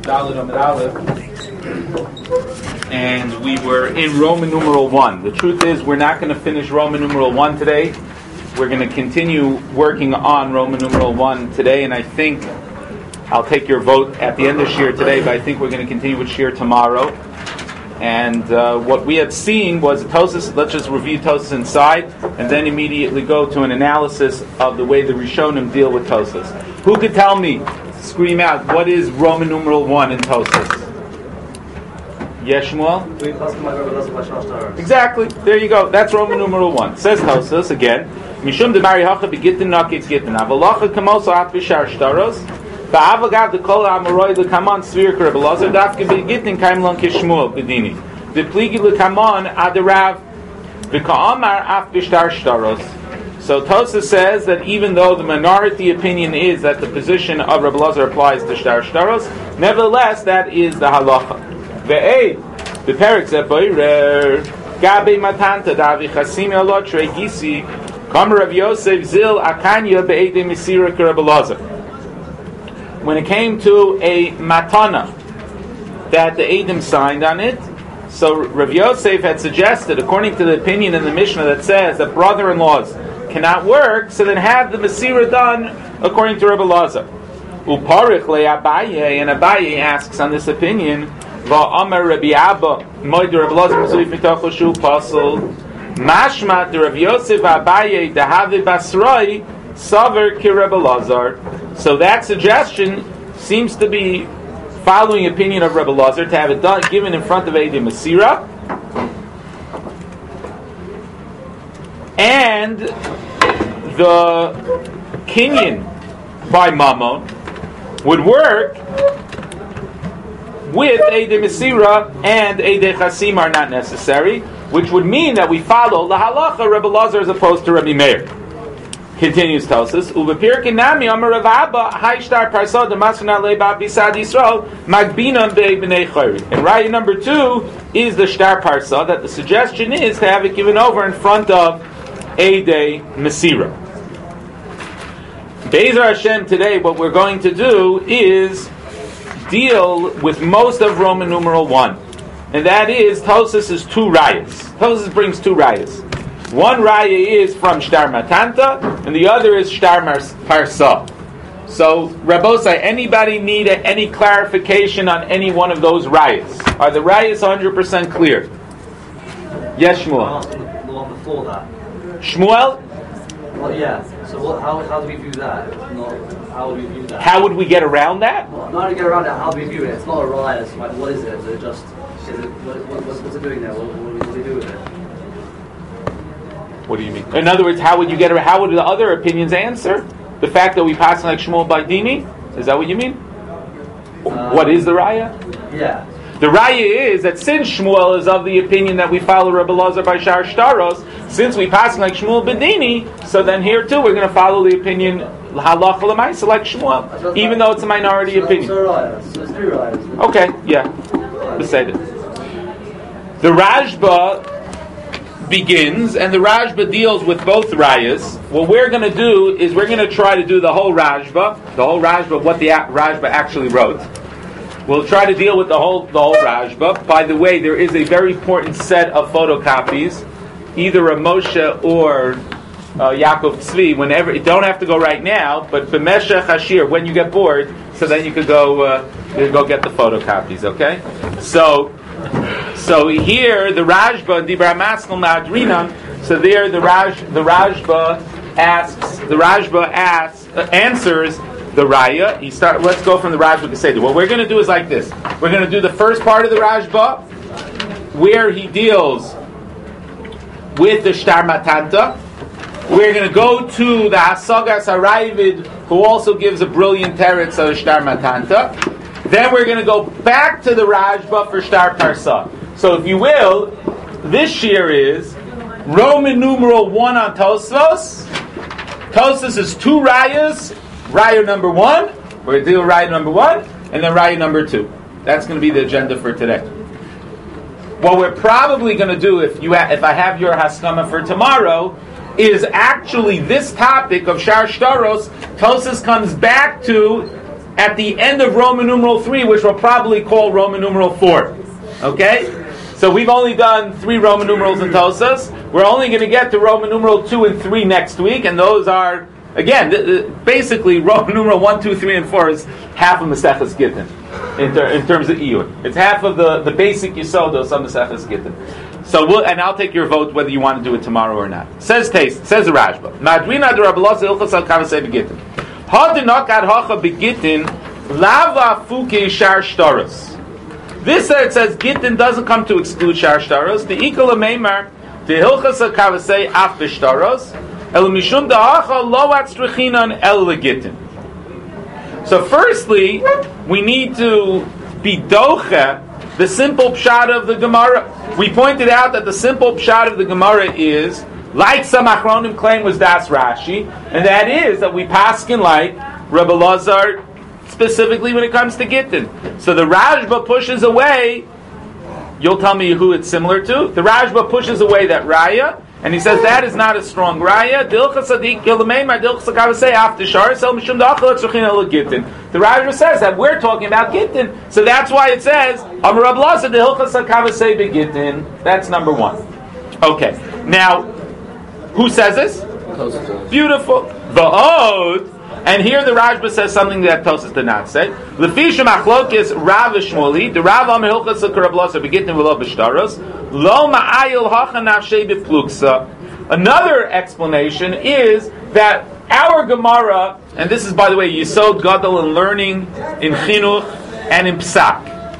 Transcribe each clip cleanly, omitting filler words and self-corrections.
Dalet Amud Aleph, and we were in Roman numeral 1. The truth is, we're not going to finish Roman numeral 1 today. We're going to continue working on Roman numeral 1 today, and I think I'll take your vote at the end of Shir today, but I think we're going to continue with Shir tomorrow. And what we had seen was Tosas. Let's just review Tosas inside, and then immediately go to an analysis of the way the Rishonim deal with Tosas. Who could tell me, scream out, what is Roman numeral 1 in Tosas? Yeshmuel? Exactly. There you go. That's Roman numeral 1. Says Tosas again. Mishum de Mari Hacha begitin nakitz gitin. Avalacha kamoso at bishar shtaros. Ba'avagav de kol amoroi lekaman svir kerebelazar dafke begitin kaimlon kishmuel bedini. De pligi lekaman adarav v'ka'amar af bishtar shtaros. So Tosas says that even though the minority opinion is that the position of Rebbe Elazar applies to shtar shtaros, nevertheless that is the halacha. Ve'ed the perik zepoirer gabe matanta davi chasim elot trei gisi kamer Rav Yosef zil akanya be'edei mesira Rebbe Elazar. When it came to a matana that the Eidim signed on it, so Rav Yosef had suggested, according to the opinion in the Mishnah that says that brother-in-laws cannot work, so then have the Masira done according to Rebbe Elazar. Uparich le Abaye, and Abaye asks on this opinion, Va'amar Rabbi Abba, Moed Rebbe Elazar Masuif Mitocho Shu Pasel, Mashma de Rav Yosef Abaye Dehave Basroi, Saver Ki Rebbe Elazar. So that suggestion seems to be following opinion of Rebbe Elazar to have it done, given in front of Eidim Masira, and the kinyan by Mammon would work with Eidim Masira, and Eidei Chasim are not necessary, which would mean that we follow the halacha Rebbe Elazar as opposed to Rabbi Meir. Continues Tosas, Uvepirkin Nami Amar Rav Abba Hayshtar Parsad Masna Leba Bisad Yisrael Magbinam Be'Bnei Chayri. And raya number 2 is the Shtar Parsad, that the suggestion is to have it given over in front of Eidei Masira. Be'ezer Hashem, today what we're going to do is deal with most of Roman numeral 1, and that is Tosas is 2 rayas. Tosas brings 2 rayas. One raya is from Shtar Matanta, and the other is Shtar Parsa. So, Rabbosai, anybody need any clarification on any one of those rayas? Are the rayas 100% clear? Yes, Shmuel. The one before that. Shmuel? Well, yeah. So, how do we view that? How would we view that? How would we get around that? Well, not to get around it. How do we view it? It's not a raya. It's like, what is it? Is it just? What's it doing there? What do we do with it? What do you mean? In other words, how would you get? How would the other opinions answer the fact that we pass like Shmuel by Dini? Is that what you mean? What is the raya? Yeah. The raya is that since Shmuel is of the opinion that we follow Rebbe Elazar by Shar Shtaros, since we pass like Shmuel Bedini, so then here too we're going to follow the opinion halacha l'maisa like Shmuel, even though it's a minority opinion. So it's 3 rayas. Okay, yeah, beside it. The Rashba begins, and the Rashba deals with both rayas. What we're going to do is we're going to try to do the whole Rashba, what the Rashba actually wrote. We'll try to deal with the whole Rashba. By the way, there is a very important set of photocopies, either a Moshe or Yaakov Tzvi. Whenever, you don't have to go right now, but b'meshech hashir, when you get bored, so then you could go get the photocopies. Okay, so here the Rashba Dibra Maskal Madrinan. So there the Rashba answers the Raya. Let's go from the Rashba to Seder. What we're going to do is like this. We're going to do the first part of the Rashba, where he deals with the Shtar Matanta. We're going to go to the Hasagas Haravid, who also gives a brilliant teretz of Shtar Matanta. Then we're going to go back to the Rashba for Shtar Parsa. So if you will, this year is Roman numeral 1 on Tosfos. Tosfos is 2 rayas. Raya number 1, we're going to deal with raya number 1, and then raya number 2. That's going to be the agenda for today. What we're probably going to do, if I have your haskama for tomorrow, is actually this topic of Shar Shtaros. Tosfos comes back to at the end of Roman numeral 3, which we'll probably call Roman numeral 4. Okay? So we've only done 3 Roman numerals in Tosas. We're only going to get to Roman numeral 2 and 3 next week, and those are, again, basically Roman numeral 1, 2, 3, and 4 is half of Maseches Gittin in terms of Iyun. It's half of the basic Yisodos of Maseches Gittin. So and I'll take your vote whether you want to do it tomorrow or not. Says the Rashba. Madrina de Rabbi Elazar Ilchos al Kavasei Begittin. Hadinok ad hacha begittin lava fuke shar shtaros. This it says Gittin doesn't come to exclude shar shtaros. The ikol meimar the Hilchos al Kavasei af b'shtaros el mishum da'acha lo atzrichinan el legittin. So firstly, we need to be doche the simple pshat of the Gemara. We pointed out that the simple pshat of the Gemara is, like some Achronim claim was Das Rashi, and that is that we paskin like Rabbi Elazar, specifically when it comes to Gittin. So the Rashba pushes away, you'll tell me who it's similar to, the Rashba pushes away that Raya, and he says that is not a strong Raya. The Rashba says that we're talking about Gittin. So that's why it says, that's number 1. Okay, now, who says this? Beautiful. Va'od. And here the Rashba says something that Tosas did not say. L'fisha machlokes Rav Shmuli, the Rav Amar Hilchos Rabbi Elazar begittin v'lo b'shtaros, lo ma'ayil hacha nafshei b'pluksa. Another explanation is that our Gemara, and this is, by the way, Yisod Gadol in learning in Chinuch and in Psak.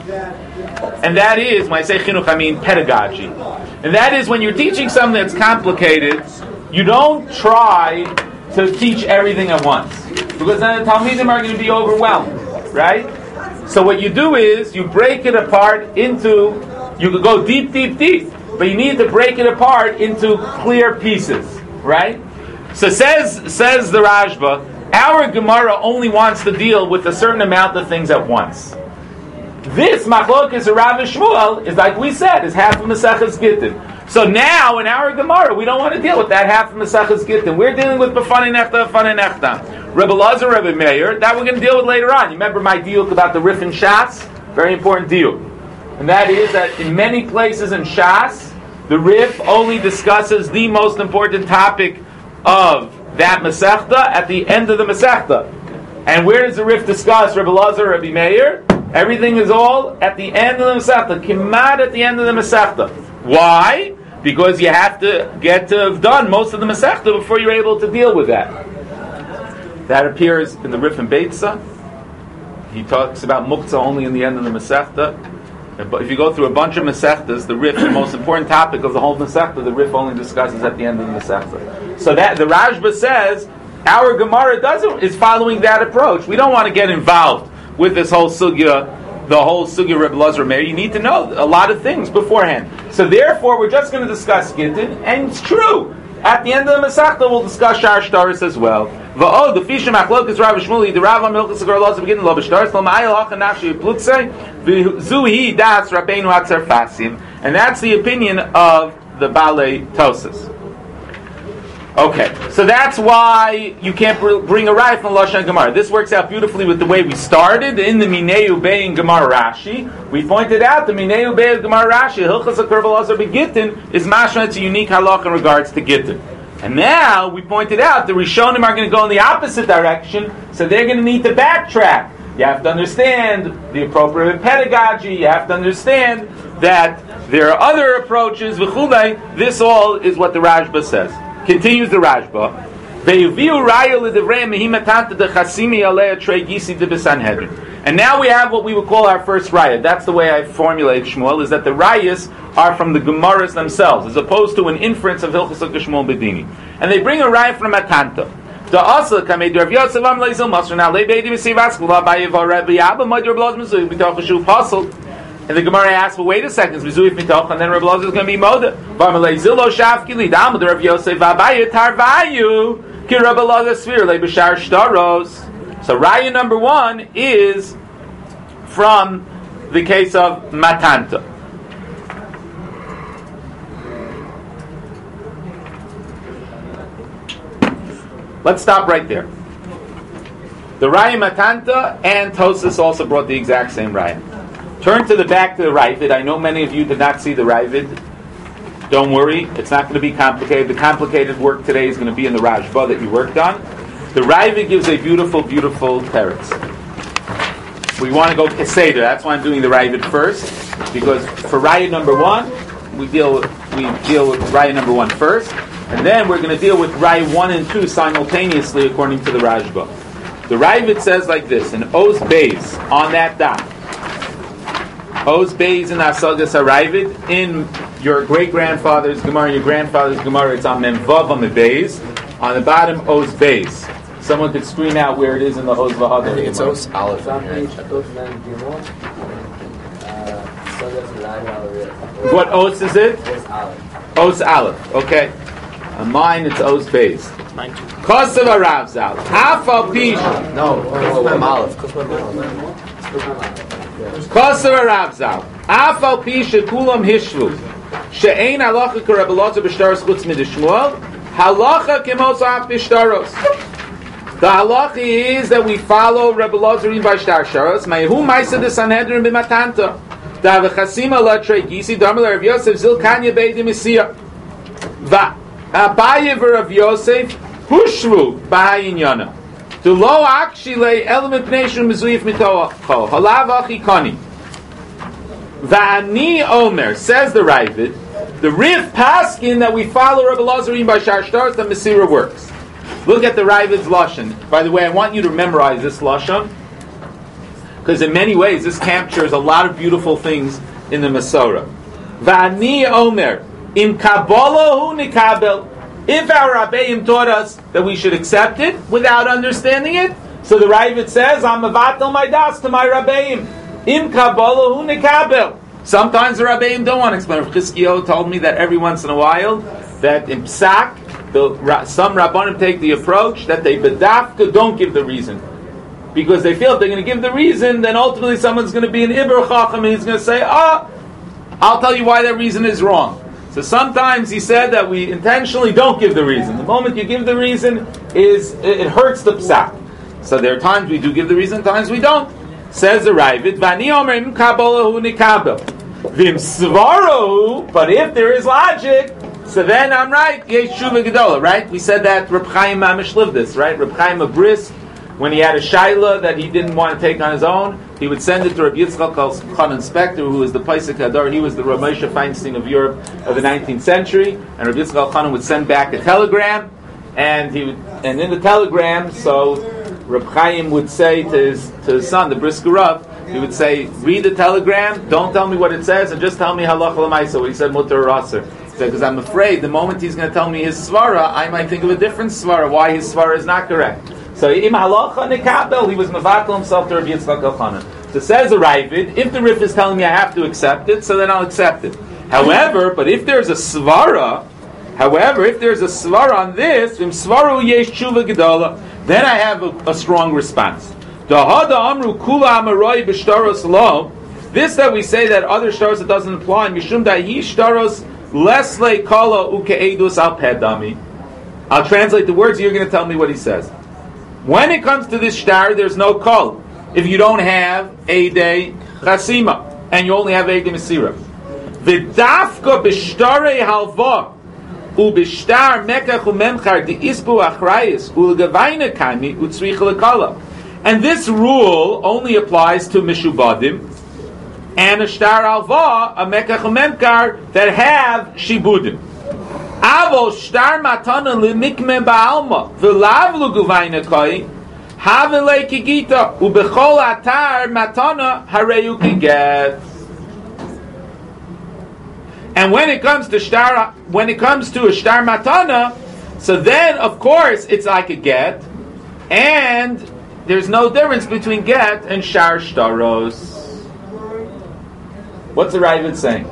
And that is, when I say Chinuch, I mean pedagogy. And that is, when you're teaching something that's complicated, you don't try to teach everything at once, because then the Talmidim are going to be overwhelmed, right? So what you do is you break it apart into, you could go deep, but you need to break it apart into clear pieces, right? So says the Rashba, our Gemara only wants to deal with a certain amount of things at once. This machlokes Rav Shmuel is, like we said, is half of Maseches Gittin. So now, in our Gemara, we don't want to deal with that half of Maseches Gittin. We're dealing with B'fanei Nechta. Rebbe Elazar, Rebbe Meir, that we're going to deal with later on. You remember my deal about the Rif and Shas? Very important deal. And that is that in many places in Shas, the Rif only discusses the most important topic of that Masechta at the end of the Masechta. And where does the Rif discuss Rebbe Elazar, Rebbe Meir? Everything is all at the end of the Masechta. Kimad at the end of the Masechta. Why? Because you have to get to have done most of the Masechta before you're able to deal with that. That appears in the Rif and Beitza. He talks about Muktzah only in the end of the Masechta. But if you go through a bunch of Masechtas, the Rif, the most important topic of the whole Masechta, the Rif only discusses at the end of the Masechta. So that the Rashba says, our Gemara is following that approach. We don't want to get involved with this whole sugya, the whole sugya Rebbe Elazar Meir. You need to know a lot of things beforehand. So therefore, we're just going to discuss Gittin, and it's true. At the end of the Masechta, we'll discuss Shar Shtaris as well. Va'od, the Fisha Machlokes Rav Shmuli, the Rav Amilchus Rabbi Elazar begin lo b'shtaris, lo ma'ayil hacha nafshi b'pluksei, v'zuhi das Rabbeinu HaTzarfasim. And that's the opinion of the Balei Tosas. Okay, so that's why you can't bring a raya from Lashon Gemara. This works out beautifully with the way we started in the Mineu Bei in Gemara Rashi. We pointed out the Mineu Bei of Gemara Rashi, Hilchos HaKar Elazar Begittin, is mashma. It's a unique halach in regards to Gittin. And now we pointed out the Rishonim are going to go in the opposite direction, so they're going to need to backtrack. You have to understand the appropriate pedagogy. You have to understand that there are other approaches. V'chulei. This all is what the Rashba says. Continues the Rashba. And now we have what we would call our first raya. That's the way I formulate Shmuel, is that the rayas are from the Gemaras themselves, as opposed to an inference of Hilchos Shmuel Bedini. And they bring a raya from Matanta. And the Gemara asks, well, wait a second, and then Rabbi Elazar is going to be Moda. So Raya number 1 is from the case of Matanta. Let's stop right there. The Raya Matanta and Tosas also brought the exact same Raya. Turn to the back to the Ravid. I know many of you did not see the Ravid. Don't worry, it's not going to be complicated. The complicated work today is going to be in the Rashba that you worked on. The Ravid gives a beautiful, beautiful teretz. We want to go Keseder. That's why I'm doing the Ravid first, because for Raya number 1, we deal with Raya number 1 first, and then we're going to deal with Raya 1 and 2 simultaneously according to the Rashba. The Ravid says like this, in Oz Beis, on that dot. Oz Beis in Asagas HaRavid, in your great-grandfather's Gemara, your grandfather's Gemara, it's on Memvav on the Beis. On the bottom, Oz Beis. Someone could scream out where it is in the Oz Vahadar. I think it's Oz Aleph. What Oz is it? Oz Aleph. Okay. On mine, it's Oz Beis. Kosev Arav Zal. Afal Pish. No, Aleph. Kosev Arav Zal. Afal Pish Kulam Hishvu. She'ein halacha k'Rabbi Elazar b'shtaros chutz midishmuel. Halacha k'mos af b'shtaros. The halacha is that we follow Rabbi Elazar in b'shtaros. Ma'hu ma'isa de Sanhedrin b'matanta. Da v'chasima la'trei gisi damar Rav Yosef zil kanya beidim isiyah. Va Abaye v'Rav Yosef hushvu b'hayin yana. To lo akshile element nation mezuyif mitocho. Halav achi kani. Va'ani Omer, says the Ravid, the Rif Paskin that we follow Rabbi Elazar by Shar Shtaros, the Mesira works. Look at the Ravid's Lashon. By the way, I want you to memorize this Lashon, because in many ways this captures a lot of beautiful things in the Masorah. Va'ani Omer, im kabolahu nikabel. If our Rabbeim taught us that we should accept it without understanding it, so the Ravid says, I'm avatel my das to my Rabbeim. Im kabolahu nikabel. Sometimes the Rabbeim don't want to explain. Chizkiyo told me that every once in a while, that in Psak, some Rabbanim take the approach that they bedafka don't give the reason. Because they feel if they're going to give the reason, then ultimately someone's going to be an Iber Chacham and he's going to say, I'll tell you why that reason is wrong. So sometimes he said that we intentionally don't give the reason. The moment you give the reason, it hurts the Psak. So there are times we do give the reason, times we don't. Says the Ravid, Vani Omer im kabolahu nikabel. Vim svaro, but if there is logic, so then I'm right. Yesh Shuva Gedola, right? We said that Reb Chaim Mamish lived this, right? Reb Chaim of Brisk, when he had a shaila that he didn't want to take on his own, he would send it to Reb Yitzchak Chanan Spector, who was the Paisik Hadar. He was the Rav Moshe Feinstein of Europe of the 19th century, and Reb Yitzchak Chanan would send back a telegram, and in the telegram, so Reb Chaim would say to his son, the Brisker Rav, he would say, read the telegram, don't tell me what it says, and just tell me halacha l'maisa, what he said, mutar or aser. Because I'm afraid the moment he's going to tell me his svara, I might think of a different svara, why his svara is not correct. So im halacha nikabel, he was mevatel himself to Rabbi Yitzchak Elchanan. So says the Ravid, if the Rif is telling me I have to accept it, so then I'll accept it. However, if there's a svara on this, vim svaru yesh tshuva gedola, then I have a strong response. Dahada amru kula amaroi b'shtaros lo. This that we say that other shtaros it doesn't apply. Mishum dahi shtaros lesle kala ukeedus al pedami. I'll translate the words. You're going to tell me what he says. When it comes to this shtar, there's no kol. If you don't have eidei chasima and you only have eidei mesira, v'dafka b'shtarei halva. Ubishtar mekach umemchar di isbu achrayis ulgavayna kami utzrich lekala. And this rule only applies to mishubadim and a shtar alva, a mekach umemchar that have shibudim. Avol shtar matana limikme ba'alma v'lav lugavayna kai havelei kigita ubechol atar matana hareyu kiget. And when it comes to a shtar matana, so then of course it's like a get, and there's no difference between get and shar shtaros. What's the Ravid saying?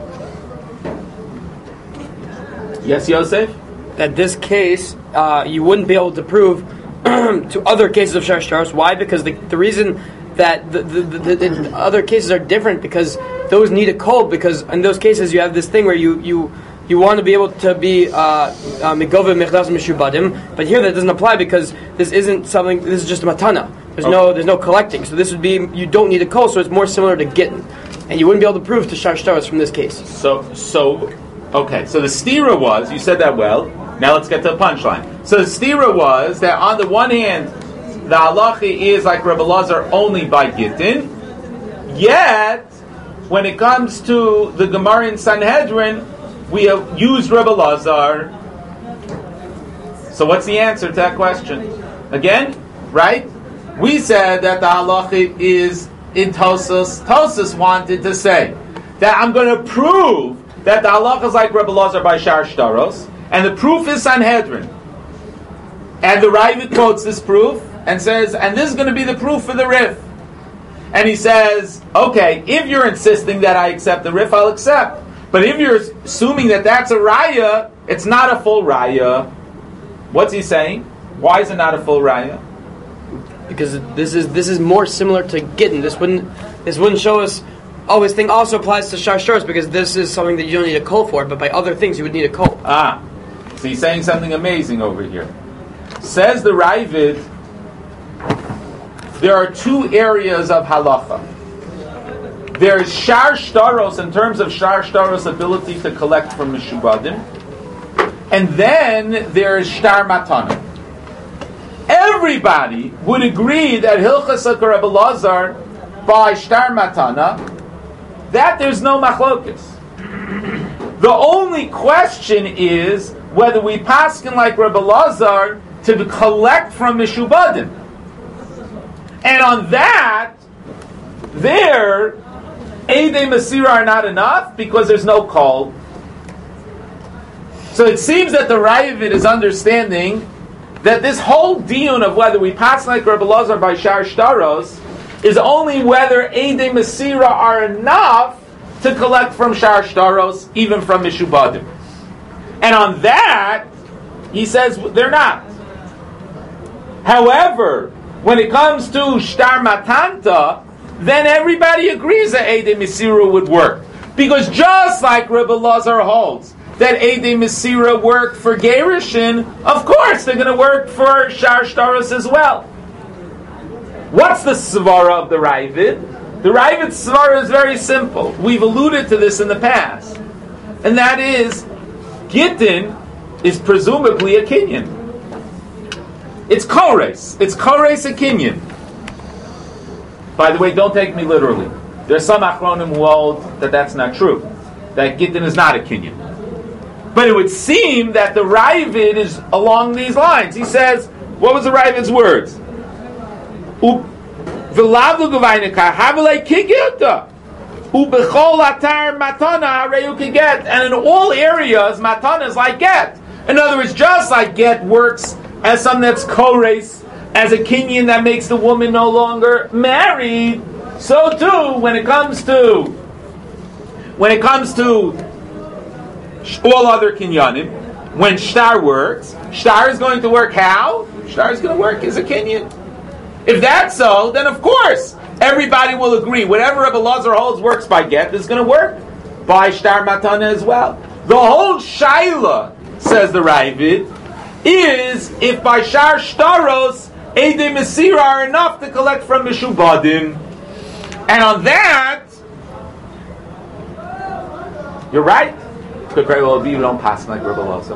Yes, Yosef? That this case you wouldn't be able to prove to other cases of shar shtaros. Why? Because the reason that the other cases are different, because those need a kol, because in those cases you have this thing where you want to be able to be megove mechdas mishubadim, but here that doesn't apply because this isn't something. This is just a matana. There's no collecting. So this would be, you don't need a kol, so it's more similar to gittin. And you wouldn't be able to prove to shar shtaros from this case. Okay, so the stira was, you said that well, now let's get to the punchline. So the stira was that on the one hand, the halachi is like Rebbe Lazar only by gittin, yet when it comes to the Gemara in Sanhedrin, we have used Rebbe Lazar. So what's the answer to that question? Again, right? We said that the halachi is in Tosas. Tosas wanted to say that I'm going to prove that the halacha is like Rebbe Lazar by shar shtaros, and the proof is Sanhedrin. And the Ravid quotes this proof and says, and this is going to be the proof for the Rif. And he says, okay, if you're insisting that I accept the Rif, I'll accept. But if you're assuming that that's a raya, it's not a full raya. What's he saying? Why is it not a full raya? Because this is more similar to gittin. This wouldn't show us. Oh, this thing also applies to shar shtaros because this is something that you don't need a kol for, but by other things you would need a kol. So he's saying something amazing over here. Says the Ravid, there are two areas of halacha. There is shar shtaros in terms of shar shtaros ability to collect from mishubadim, and then there is shtar matana. Everybody would agree that Hilchas Rebbe Lazar by shtar matana, that there's no machlokes. The only question is whether we paskin like Rebbe Lazar to collect from mishubadim. And on that, there, Eidei Masira are not enough because there's no call. So it seems that the Ravid is understanding that this whole diyun of whether we pass like Rebbe Lazar by shar shtaros is only whether Eidei Masira are enough to collect from shar shtaros, even from mishubadim. And on that, he says they're not. However, when it comes to shtar matanta, then everybody agrees that Eidei Masira would work. Because just like Rebbe Lazar holds that Eidei Masira work for Gerushin, of course they're going to work for shar shtaros as well. What's the svara of the Ravid? The Ravid's svara is very simple. We've alluded to this in the past. And that is, Gittin is presumably a Kinyan. It's Kores. It's Kores a Kinyan. By the way, don't take me literally. There are some Achronim who hold that that's not true. That Gittin is not a Kinyan. But it would seem that the Ravid is along these lines. He says, what was the Ravid's words? And in all areas, matana is like get. In other words, just like get works as something that's kores, as a kinyan that makes the woman no longer married, so too when it comes to all other kinyanim, when shtar works, shtar is going to work how? Shtar is going to work as a kinyan. If that's so, then of course everybody will agree. Whatever Rebbe Lazar holds works by get is going to work by shtar matana as well. The whole shaila, says the Ravid, is if by shar shtaros Eidei Masira are enough to collect from mishubadim. And on that, you're right. Could very well be you don't pass like Rebbe Lazar.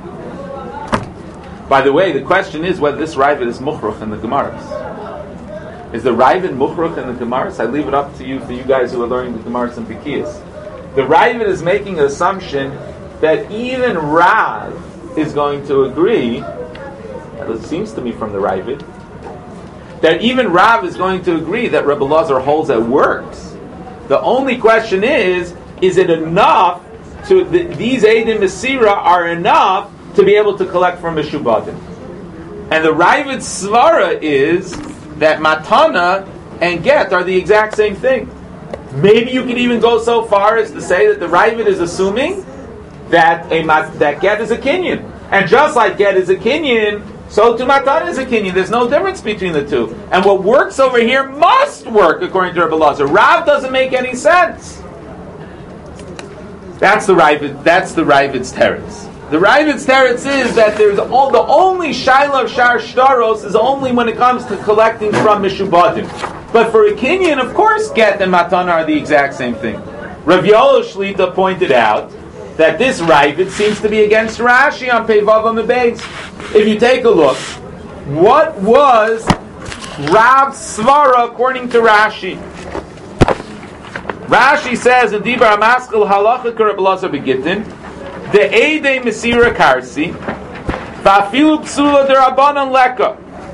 By the way, the question is whether this Ravid is muchruch in the Gemaras. Is the Ravid muchruch in the Gemaras? I leave it up to you for you guys who are learning the Gemaras and Pikiyas. The Ravid is making an assumption that even Rav is going to agree, it seems to me from the Ravid, that even Rav is going to agree that Rebbe Lazar holds that works. The only question is it enough to, these Eidei Masira are enough to be able to collect from mishubadim? And the Ravid's svara is that matana and get are the exact same thing. Maybe you can even go so far as to say that the Ravid is assuming that that get is a kinyan. And just like get is a kinyan, so to matana is a kinyan. There's no difference between the two. And what works over here must work according to Rebbe Lazar. Rav doesn't make any sense. That's the Ravid's teretz. The Ravid's teretz is that the only shaila of shar shtaros is only when it comes to collecting from mishubadim. But for a kinyan, of course, get and matana are the exact same thing. Rav Yoel Shlita pointed out that this Ravid seems to be against Rashi on Peivav on the base. If you take a look, what was Rav Svara according to Rashi? Rashi says in Dibar Amaskal Halacha Reb Elazar Begitin, the Eidei Mesira Karsi, Vafilu Psula Derabanan Leka,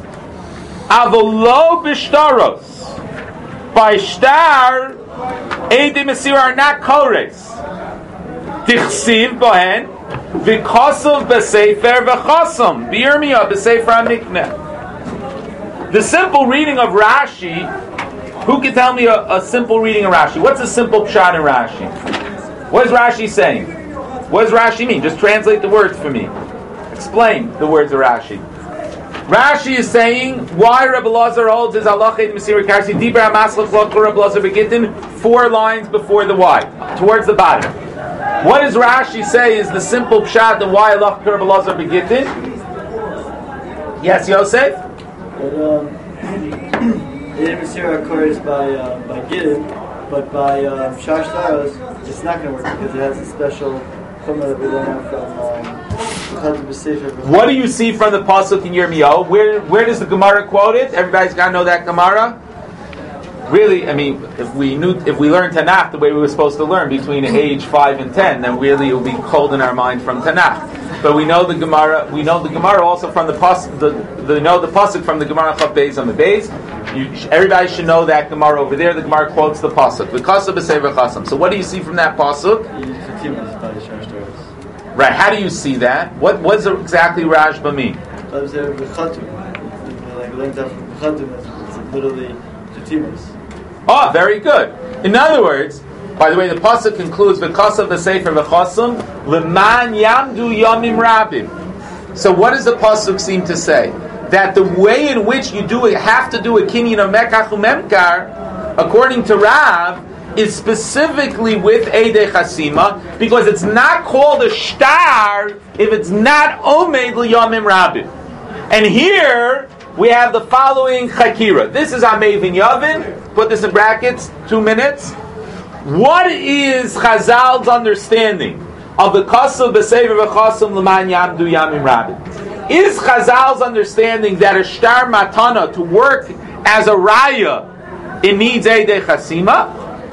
Avolo Bishtaros. By Shtar, Eidei Mesira are not Kores. Tichsiv Bohen, Vikosov Besefer Vechosam, Birmia Besefer Amikne. The simple reading of Rashi, who can tell me a simple reading of Rashi? What's a simple pshat in Rashi? What is Rashi saying? What does Rashi mean? Just translate the words for me. Explain the words of Rashi. Rashi is saying why Rebbe Elazar holds his halacha in Mesira Karsi Dibra Maslach Lokor Rebbe Elazar Begitin 4 lines before the Y, towards the bottom. What does Rashi say is the simple pshat and why halacha Rebbe Elazar Begitin? Yes, Yosef. Eidei Mesira occurs by Gittin, but by Shar Shtaros, it's not going to work because it has a special formula that we learn out from What do you see from the pasuk in Yirmiyahu? Where does the Gemara quote it? Everybody's got to know that Gemara. Really, I mean, if we learned Tanakh the way we were supposed to learn between age 5 and 10, then really it will be cold in our mind from Tanakh. But we know the Gemara. We know the Gemara also from the pasuk. The pasuk from the Gemara Chav Beis on the Beis. Everybody should know that Gemara over there. The Gemara quotes the pasuk. V'kasa b'sever chasam. So what do you see from that pasuk? Right. How do you see that? What does exactly Rashba mean? It's literally Timus. Oh, very good. In other words, by the way, the pasuk concludes v'kasa b'sefer v'chasam l'man yamdu yamim rabim. So what does the pasuk seem to say? That the way in which you have to do a kinyan of mekach u'memkar, according to Rav, is specifically with Eidei Chasima, because it's not called a shtar if it's not omed l'yamim rabim. And here we have the following chakira. This is Amei Vin Yavin. Put this in brackets. 2 minutes. What is Chazal's understanding of the Kasav B'Sever V'Chasam L'man Yamdu Yamim Rabin? Is Chazal's understanding that a shtar matana to work as a raya it needs Eidei Chasima?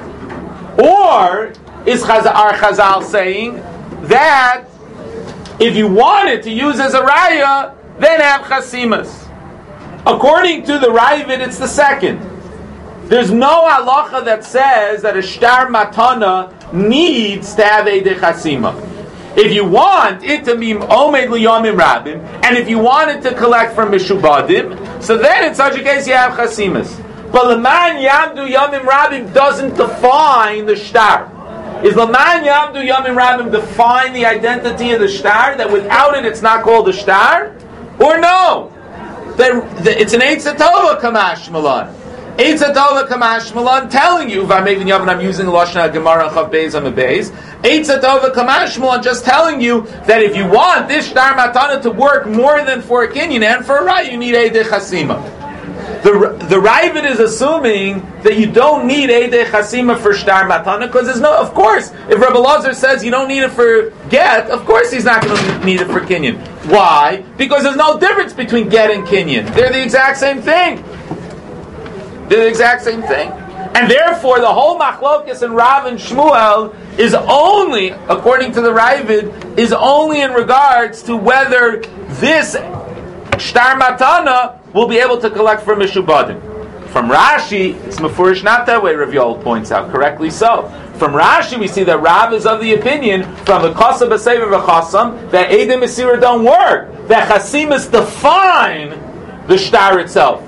Or is Chazal saying that if you wanted to use as a raya, then have Chasimas? According to the Ravid, it's the second. There's no halacha that says that a shtar matana needs to have Eidei Chasima. If you want it to be omed liyamim rabim, and if you wanted to collect from mishubadim, so then in such a case you have Chasimas. But Laman Yamdu Yamim Rabim doesn't define the shtar. Is Laman Yamdu Yamim Rabim define the identity of the shtar, that without it it's not called a shtar? Or no? It's an Eitzah Tova Kamash Malan. Eitzah Tova Kamash Malan telling you, I'm using Lashna Gemara Chav Beis on the Beis. Eitzah Tova Kamash Malan just telling you that if you want this shtar matana to work more than for a kinyan and for a rai, you need Eidei Chasima. The Ravid is assuming that you don't need Eidei Chasima for shtar matana, because there's no. Of course, if Rebbe Elazar says you don't need it for get, of course he's not going to need it for kinyan. Why? Because there's no difference between get and kinyan. They're the exact same thing. They're the exact same thing, and therefore the whole machlokes in Rav and Shmuel is only, according to the Ravid, is only in regards to whether this shtar matana will be able to collect from mishubadim. From Rashi, it's mefurish not that way. Rav Yoel points out correctly so. From Rashi, we see that Rav is of the opinion from the Kasa B'Sever V'Chasam that Eidei Mesira don't work. That Chasimas define the shtar itself.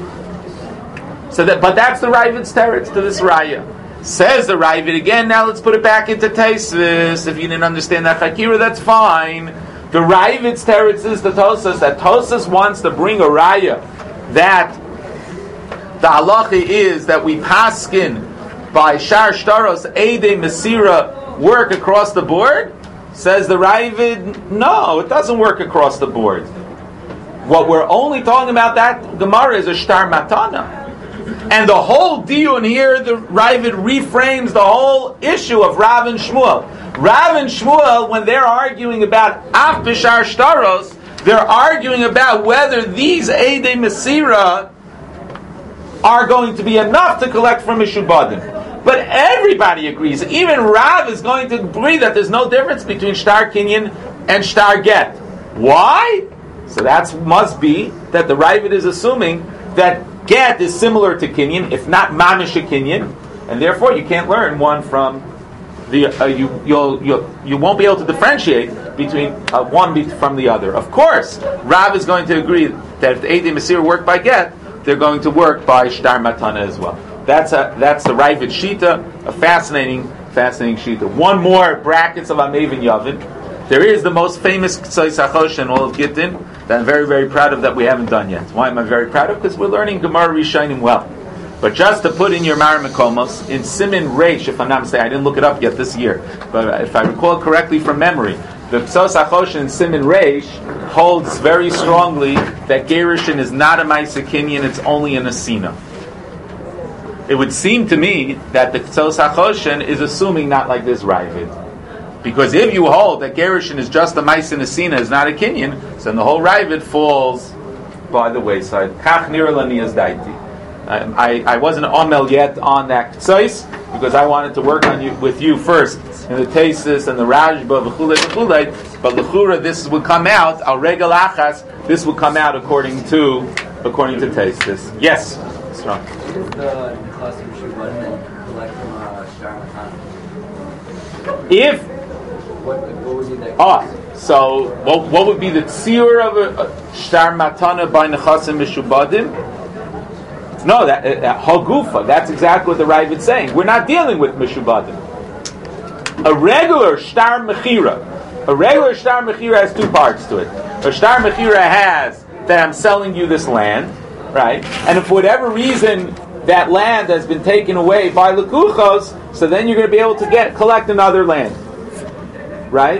So but that's the Ravid's teretz to this raya. Says the Ravid again. Now let's put it back into Taisus. If you didn't understand that Chakira, that's fine. The Ravid's teretz is the Tosas, that Tosas wants to bring a raya that the halacha is that we paskin by Shar Shtaros Eidei Mesira work across the board. Says the Ravid, no, it doesn't work across the board. What we're only talking about that Gemara is a shtar matana. And the whole diyun here, the Ravid reframes the whole issue of Rav and Shmuel. Rav and Shmuel, when they're arguing about af b'shar shtaros, they're arguing about whether these Eidei Mesira are going to be enough to collect from Mishubadim. But everybody agrees, even Rav is going to agree that there's no difference between Shtar Kinyan and Shtar Get. Why? So that must be that the Ravid is assuming that Get is similar to Kinyan, if not Mamish Kinyan, and therefore you can't learn one from the you won't be able to differentiate between one from the other. Of course, Rav is going to agree that if the Eidei Mesira work by Get, they're going to work by Shtar Matana as well. That's the Ravid Shita, a fascinating Shita. One more brackets of Amevin Yavin. There is the most famous Ktsois HaChosh in all of Gittin that I'm very, very proud of that we haven't done yet. Why am I very proud of? Because we're learning Gemara Rishonim well. But just to put in your Mara Mekomos, in Simin Reish, if I'm not mistaken, I didn't look it up yet this year, but if I recall correctly from memory, the Ktsois HaChosh in Simin Reish holds very strongly that Gerushin is not a Maisa Kinyan, it's only an Asina. It would seem to me that the Ktsois HaChoshen is assuming not like this Ravid. Because if you hold that Gerushin is just a Maisa Asina, is not a Kinyan, so then the whole Ravid falls by the wayside. Kach nir lani as daiti. I wasn't omel yet on that Ktsois, because I wanted to work with you first in the Tesis and the Rajba, v'chulei, but l'chura this would come out, al regal achas, this would come out according to Tesis. Yes? Strong. What is the Nechasim Shubad and collect from Shtar Matana? If What would be that? So what would be the tzir of a Shtar Matana by Nechasim Mishubadim? No, that Hagufa. That's exactly what the Ravid is saying. We're not dealing with Mishubadim. A regular Shtar Mechira has two parts to it. A Shtar Mechira has that I'm selling you this land, right? And if for whatever reason that land has been taken away by Lekuchos, so then you're going to be able to collect another land, right?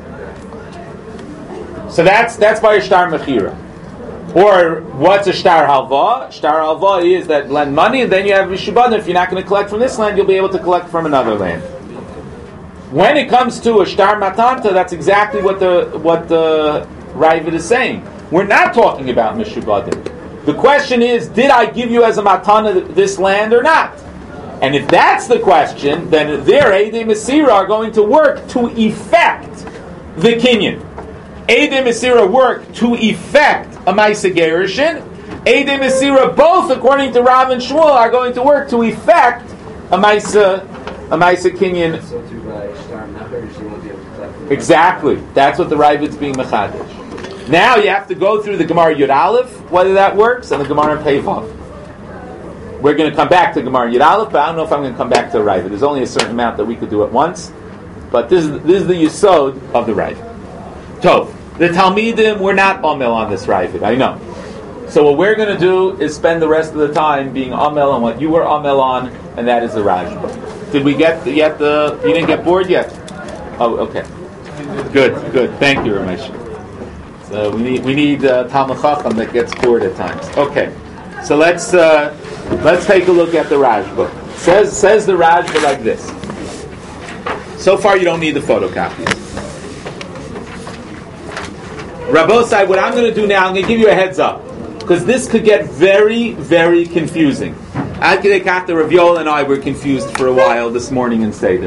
So that's by a Shtar Mechira. Or what's a Shtar Halva? Shtar Halva is that lend money, and then you have Mishubadim. If you're not going to collect from this land, you'll be able to collect from another land. When it comes to a Shtar Matanta, that's exactly what the Ravid is saying. We're not talking about Mishubadim. The question is, did I give you as a Matana this land or not? And if that's the question, then their Eidei Mesira are going to work to effect the Kinyan. Eidei Mesira work to effect a Maisa Gerushin. Eidei Mesira, both according to Rav and Shmuel, are going to work to effect a Maisa Kinyan. Exactly. That's what the Ravid's being mechadish. Now you have to go through the Gemara Yud Aleph, whether that works, and the Gemara Pei Vav. We're going to come back to Gemara Yud Aleph, but I don't know if I'm going to come back to the Ravid. There's only a certain amount that we could do at once, but this is the Yesod of the Ravid. Tov. The Talmidim were not Amel on this Ravid, I know. So what we're going to do is spend the rest of the time being Amel on what you were Amel on, and that is the Rajba. Did we get you didn't get bored yet? Oh, okay. Good. Thank you, Ramesh. So we need Talmud Chacham that gets bored at times. Okay. So let's take a look at the Rajba. Says the Rajba like this. So far you don't need the photocopies. Rabbosai, what I'm going to do now, I'm going to give you a heads up, because this could get very, very confusing. Ad Kedei Kach, Rav Yoel and I were confused for a while this morning in Seder.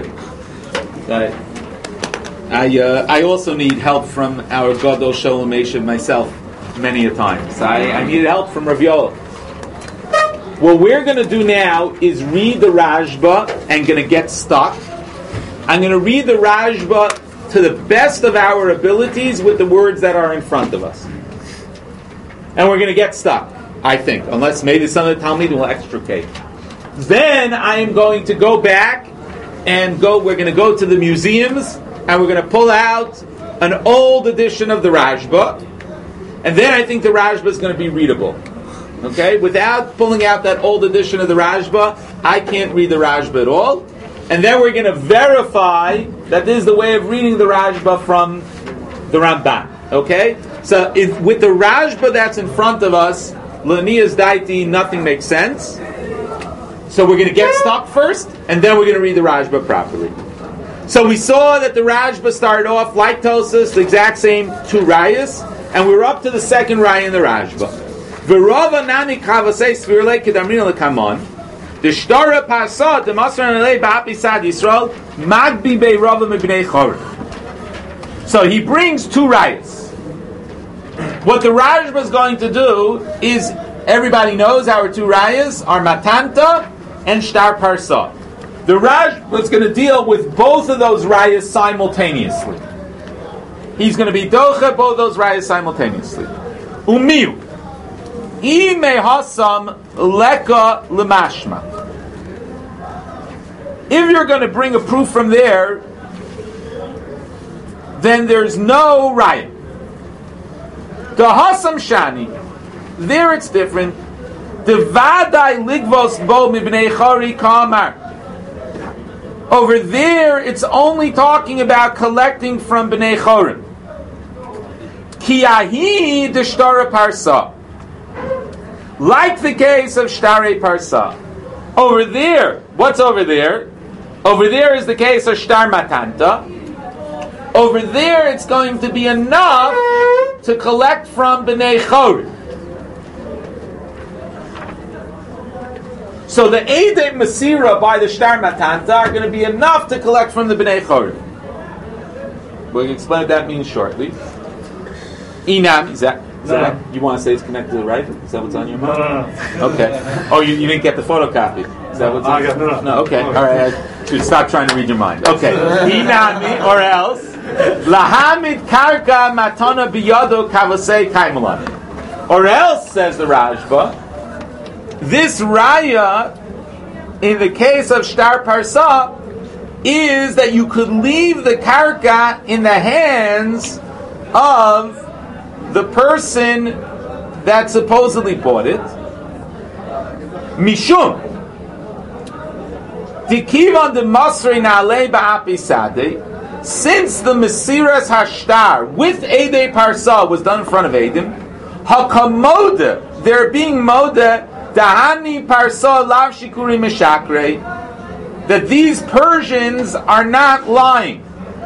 I also need help from our Gadol Sholem Eshev myself many a time. So I needed help from Rav Yoel. What we're going to do now is read the Rajba and going to get stuck. I'm going to read the Rajba to the best of our abilities with the words that are in front of us. And we're going to get stuck, I think, unless maybe some of the Talmud will extricate. Then I am going to go back and we're going to go to the museums and we're going to pull out an old edition of the Rajba. And then I think the Rajba is going to be readable. Okay? Without pulling out that old edition of the Rajba, I can't read the Rajba at all. and then we're going to verify that this is the way of reading the Rashba from the Ramban. Okay? So with the Rashba that's in front of us, L'niyas daiti, nothing makes sense. So we're going to get stuck first, and then we're going to read the Rashba properly. So we saw that the Rashba started off like Tosas, the exact same two rayas, and we were up to the second raya in the Rashba. V'rova nani kavasei svirlei kedamrina lekamon. The shtara pasat the masran alei ba'apisad Yisrael magbi be'rova mebnei chorich. So he brings two rayas. What the Rashba is going to do is, everybody knows our two rayas are matanta and shtar parsat. The Rashba is going to deal with both of those rayas simultaneously. He's going to be docha both of those rayas simultaneously. Umiu. Ime hasam leka lemashma. If you're going to bring a proof from there, then there's no raya. The hasam shani, there it's different. The vadai ligvos bo mibnei chari kamar. Over there, it's only talking about collecting from bnei chorim. Ki ahi de shtara parsa. Like the case of Shtare Parsa. Over there, what's over there? Over there is the case of Shtar Matanta. Over there, it's going to be enough to collect from Bnei Chorim. So the Eidei Masira by the Shtar Matanta are going to be enough to collect from the Bnei Chorim. We'll explain what that means shortly. Inam, is that you want to say it's connected to the right? Is that what's on your mind? No. Okay. Oh, you didn't get the photocopy. Is that what's on your mind? No, okay. All right. I should stop trying to read your mind. Okay. Inami, or else. Lahamid karka matana biyado kavasei kaimalani. Or else, says the Rashba, this raya, in the case of Shtar Parsa, is that you could leave the karka in the hands of the person that supposedly bought it. Mishum. Dikivan de Masri Na'alei Ba'apisade. Since the Mesiras Hashtar with Eidei Parsa was done in front of Eidim, Hakamoda, they're being Moda, Dahani Parsa Lav Shikuri Meshakre, that these Persians are not lying.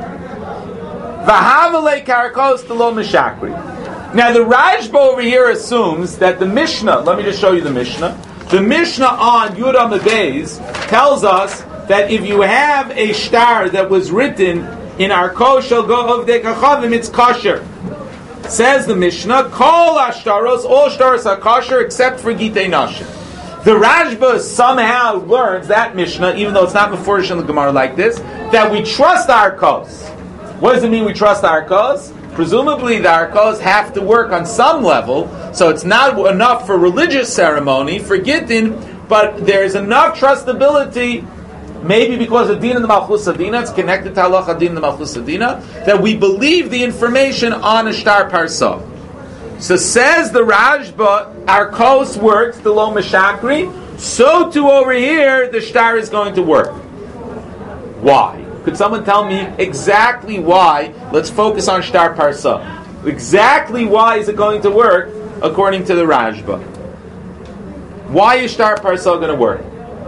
Vahavale Karakos Telo Meshakri. Now the Rashba over here assumes that the Mishnah, let me just show you the Mishnah. The Mishnah on Yud Amud Beis tells us that if you have a shtar that was written in Arko Shel Govdei Kachavim, it's kosher. Says the Mishnah, Kol Ashtaros, all shtaros are kosher except for Gitei Nashim. The Rashba somehow learns that Mishnah, even though it's not before in the Gemara like this, that we trust our Arkos. What does it mean we trust our Arkos? Presumably the Arkos have to work on some level, so it's not enough for religious ceremony, for Gittin, but there's enough trustability, maybe because of Din and the Malchus Adina, it's connected to Halacha Din and the Malchus Adina, that we believe the information on a Shtar Parsa. So says the Rashba, Arkos works, the Lo Meshakri, so too over here, the Shtar is going to work. Why? Could someone tell me exactly why? Let's focus on Shtar Parsa. Exactly why is it going to work according to the Rashba? Why is Shtar Parsa going to work?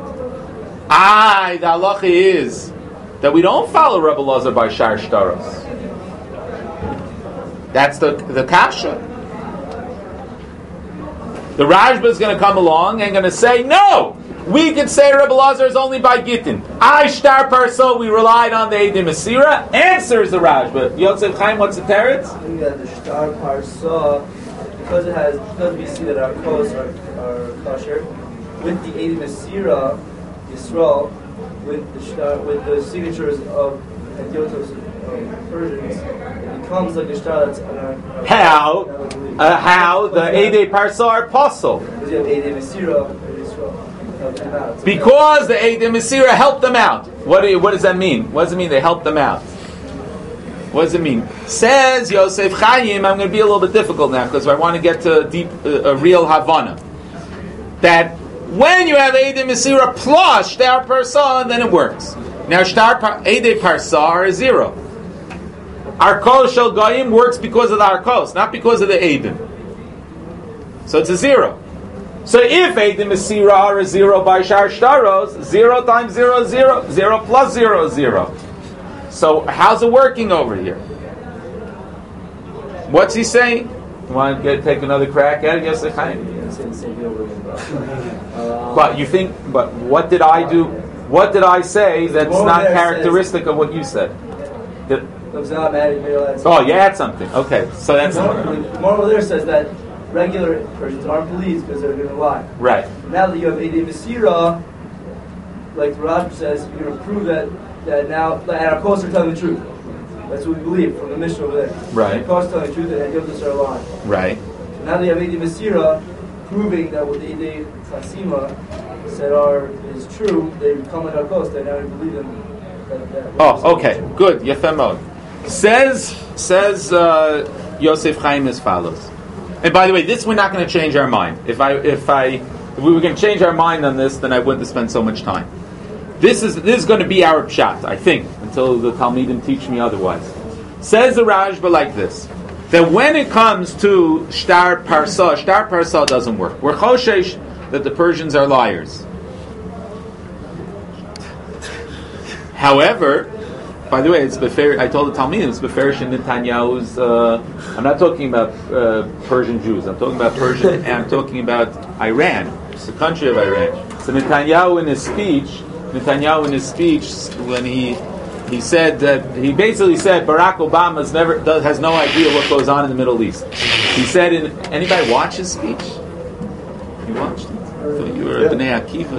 The halacha is that we don't follow Rebbe Lazar by Shar Shtaros. That's the kasha. The Rashba is going to come along and going to say, no! We could say Rebbe Lazar is only by Gittin. Shtar Parsa, we relied on the Eidei Masira. Answers the Rashba. Yosef Chaim, what's the teretz? I think that the Shtar Parsa, because we see that our kos are kosher, with the Eidei Masira, Yisrael, with the signatures of Antiochus Persians, it becomes like a shtar that's on our How the Eidei Parsa are apostle? Because you have Eidei Masira in Yisrael. Because the Eidei Masira helped them out. What does that mean? What does it mean they helped them out? What does it mean? Says Yosef Chaim, I'm going to be a little bit difficult now because I want to get to a real Havana. That when you have Eidei Masira plus Shtar Parsa, then it works. Now, Eidei Parsa are a 0. Arkos Shel Goyim works because of the Arkos, not because of the Eidim. So it's a 0. So if Eidim Mesira are a 0 by Shar Shtaros, 0 times 0 is 0, 0 plus 0 is 0. So how's it working over here? What's he saying? You want to take another crack at it? Yes, but you think? But what did I do? What did I say that's not characteristic of what you said? Oh, you add something. Okay, so that's Moral there says that regular Persians aren't believed because they're going to lie. right. Now that you have Eidei Mesira, like Rashi says, you're going to prove that now, and our Kos are telling the truth. That's what we believe from the mission over there. Right. The Kos telling the truth and Yomtis are lying. Right. So now that you have Eidei Mesira, proving that what the Eidei Chasima said is true, they become like our Kos, they now believe them. Oh, okay, good. Yefem Mod. Says Yosef Chaim as follows. And by the way, this we're not going to change our mind. If we were going to change our mind on this, then I wouldn't have spent so much time. This is going to be our pshat, I think, until the Talmidim teach me otherwise. Says the Rashba like this: that when it comes to Shtar Parsa doesn't work. We're choshesh that the Persians are liars. However, by the way, it's befer. I told the Talmidim it's beferish in Netanyahu's. I'm not talking about Persian Jews. I'm talking about Persian, and I'm talking about Iran. It's the country of Iran. So Netanyahu in his speech, when he said that he basically said Barack Obama has no idea what goes on in the Middle East. He said, anybody watch his speech? You watched it? I thought you were a Bnei Akiva.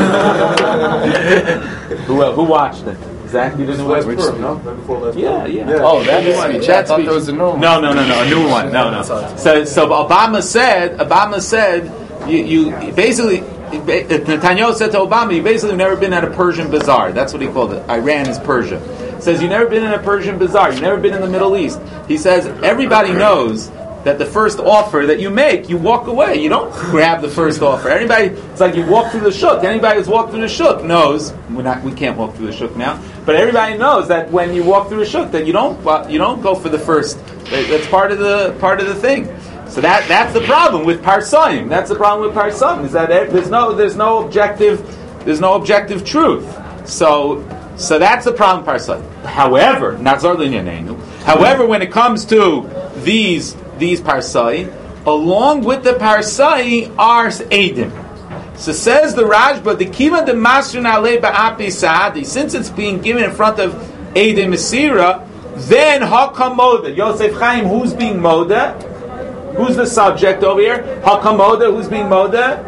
Who watched it? Exactly, didn't West Perth, no? Yeah. Oh, that speech. I thought there was a new one. No, a new one. No. So Obama said, you basically, Netanyahu said to Obama, you've basically never been at a Persian bazaar. That's what he called it. Iran is Persia. Says you've never been in a Persian bazaar. You've never been in the Middle East. He says everybody knows that the first offer that you make, you walk away. You don't grab the first offer. It's like you walk through the shuk. Anybody who's walked through the shuk knows. We can't walk through the shuk now, but everybody knows that when you walk through the shuk, that you don't go for the first. That's part of the thing. So that's the problem with Parsaim. That's the problem with Parsaim is that there's no objective truth. So that's the problem with Parsaim. However, when it comes to these Parsai, along with the Parsai are Eidim. So says the Rashba, the Kiva de Masrin Ale Ba'api Saadi, since it's being given in front of Eidim Mesira, then Hakam Moda. Yosef Chaim, who's being Moda? Who's the subject over here? Hakam Moda, who's being Moda?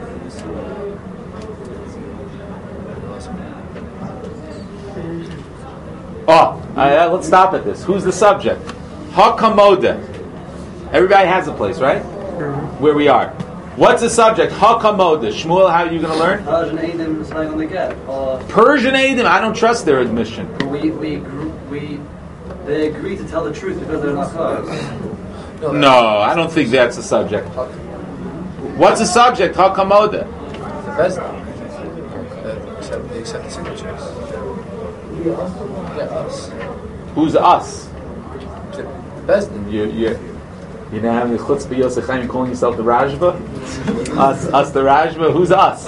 Let's stop at this. Who's the subject? Hakam Moda. Everybody has a place, right? Where we are. What's the subject? Hakamoda. Shmuel, how are you going to learn? Persian Eidim is saying on the get. Persian Eidim, I don't trust their admission. They agree to tell the truth because they're not close. No, I don't think that's the subject. What's the subject? Hakamoda. They accept the signatures. Yeah, us. Who's us? Bezdin. You now having the chutzpah Yosef Chaim calling yourself the Rashba? us the Rashba? Who's us?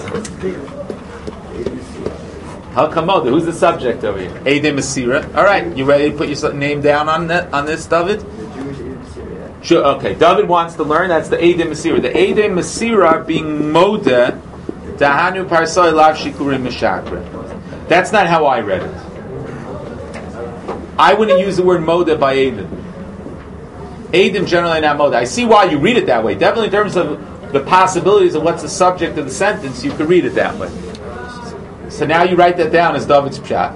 Hakamoda. Who's the subject over here? Eidei Mesira. All right, you ready to put your name down on this, David? Sure. Okay. David wants to learn. That's the Eidei Mesira. The Eidei Mesira being Moda Dahanu Parsai Lav Shikurim Meshakra. That's not how I read it. I wouldn't use the word Moda by Eidim. Eidim generally not Moda. I see why you read it that way. Definitely in terms of the possibilities of what's the subject of the sentence, you could read it that way. So now you write that down as David's pshat.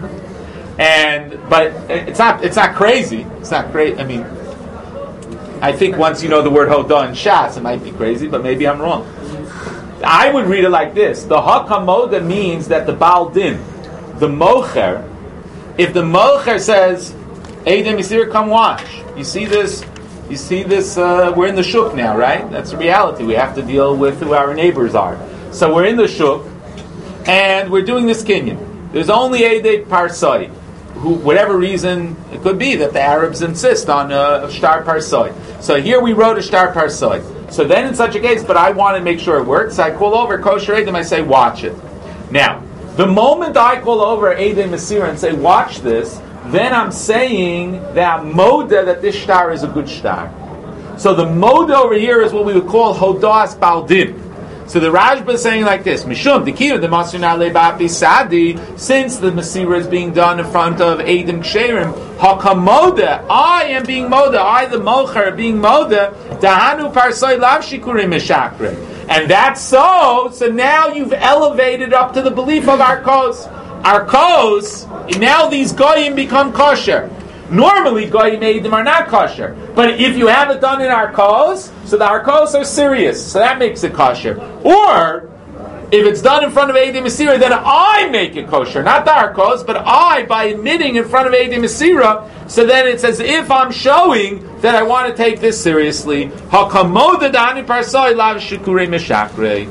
But it's not crazy. It's not great. I mean, I think once you know the word Hodah and Shas, it might be crazy, but maybe I'm wrong. I would read it like this. The Hakamoda means that the Baal Din, the Mocher, if the Mocher says, Eidem Yisir, come watch. You see this, we're in the shuk now, right? That's the reality. We have to deal with who our neighbors are. So we're in the shuk, and we're doing this kinyan. There's only Eidei Parsai. Who, whatever reason it could be that the Arabs insist on a Shtar Parsai. So here we wrote a Shtar Parsai. So then in such a case, but I want to make sure it works, I call over Kosher Eidim, I say, watch it. Now, the moment I call over Eidei Masira and say, watch this, then I'm saying that Moda, that this Shtar is a good Shtar. So the Moda over here is what we would call Hodas Baldin. So the Rashba is saying like this: Mishum Dikira the Masina Lebapi Sadi, since the Masira is being done in front of Eidim Ksherim, Hakamoda, I am being Moda, I the Mocher being Moda, Dahanu Parsoi Lav Shikurim Meshakre. And that's so now you've elevated up to the belief of Arkos. Arkos, now these Goyim become kosher. Normally, Goyim Eidim are not kosher. But if you have it done in Arkos, so the Arkos are serious, so that makes it kosher. Or, if it's done in front of Eidim Masira, then I make it kosher. Not the Arkos, but I, by admitting in front of Eidim Masira, so then it's as if I'm showing that I want to take this seriously. Hakamoda dani parsoi lav shikurei meshakre.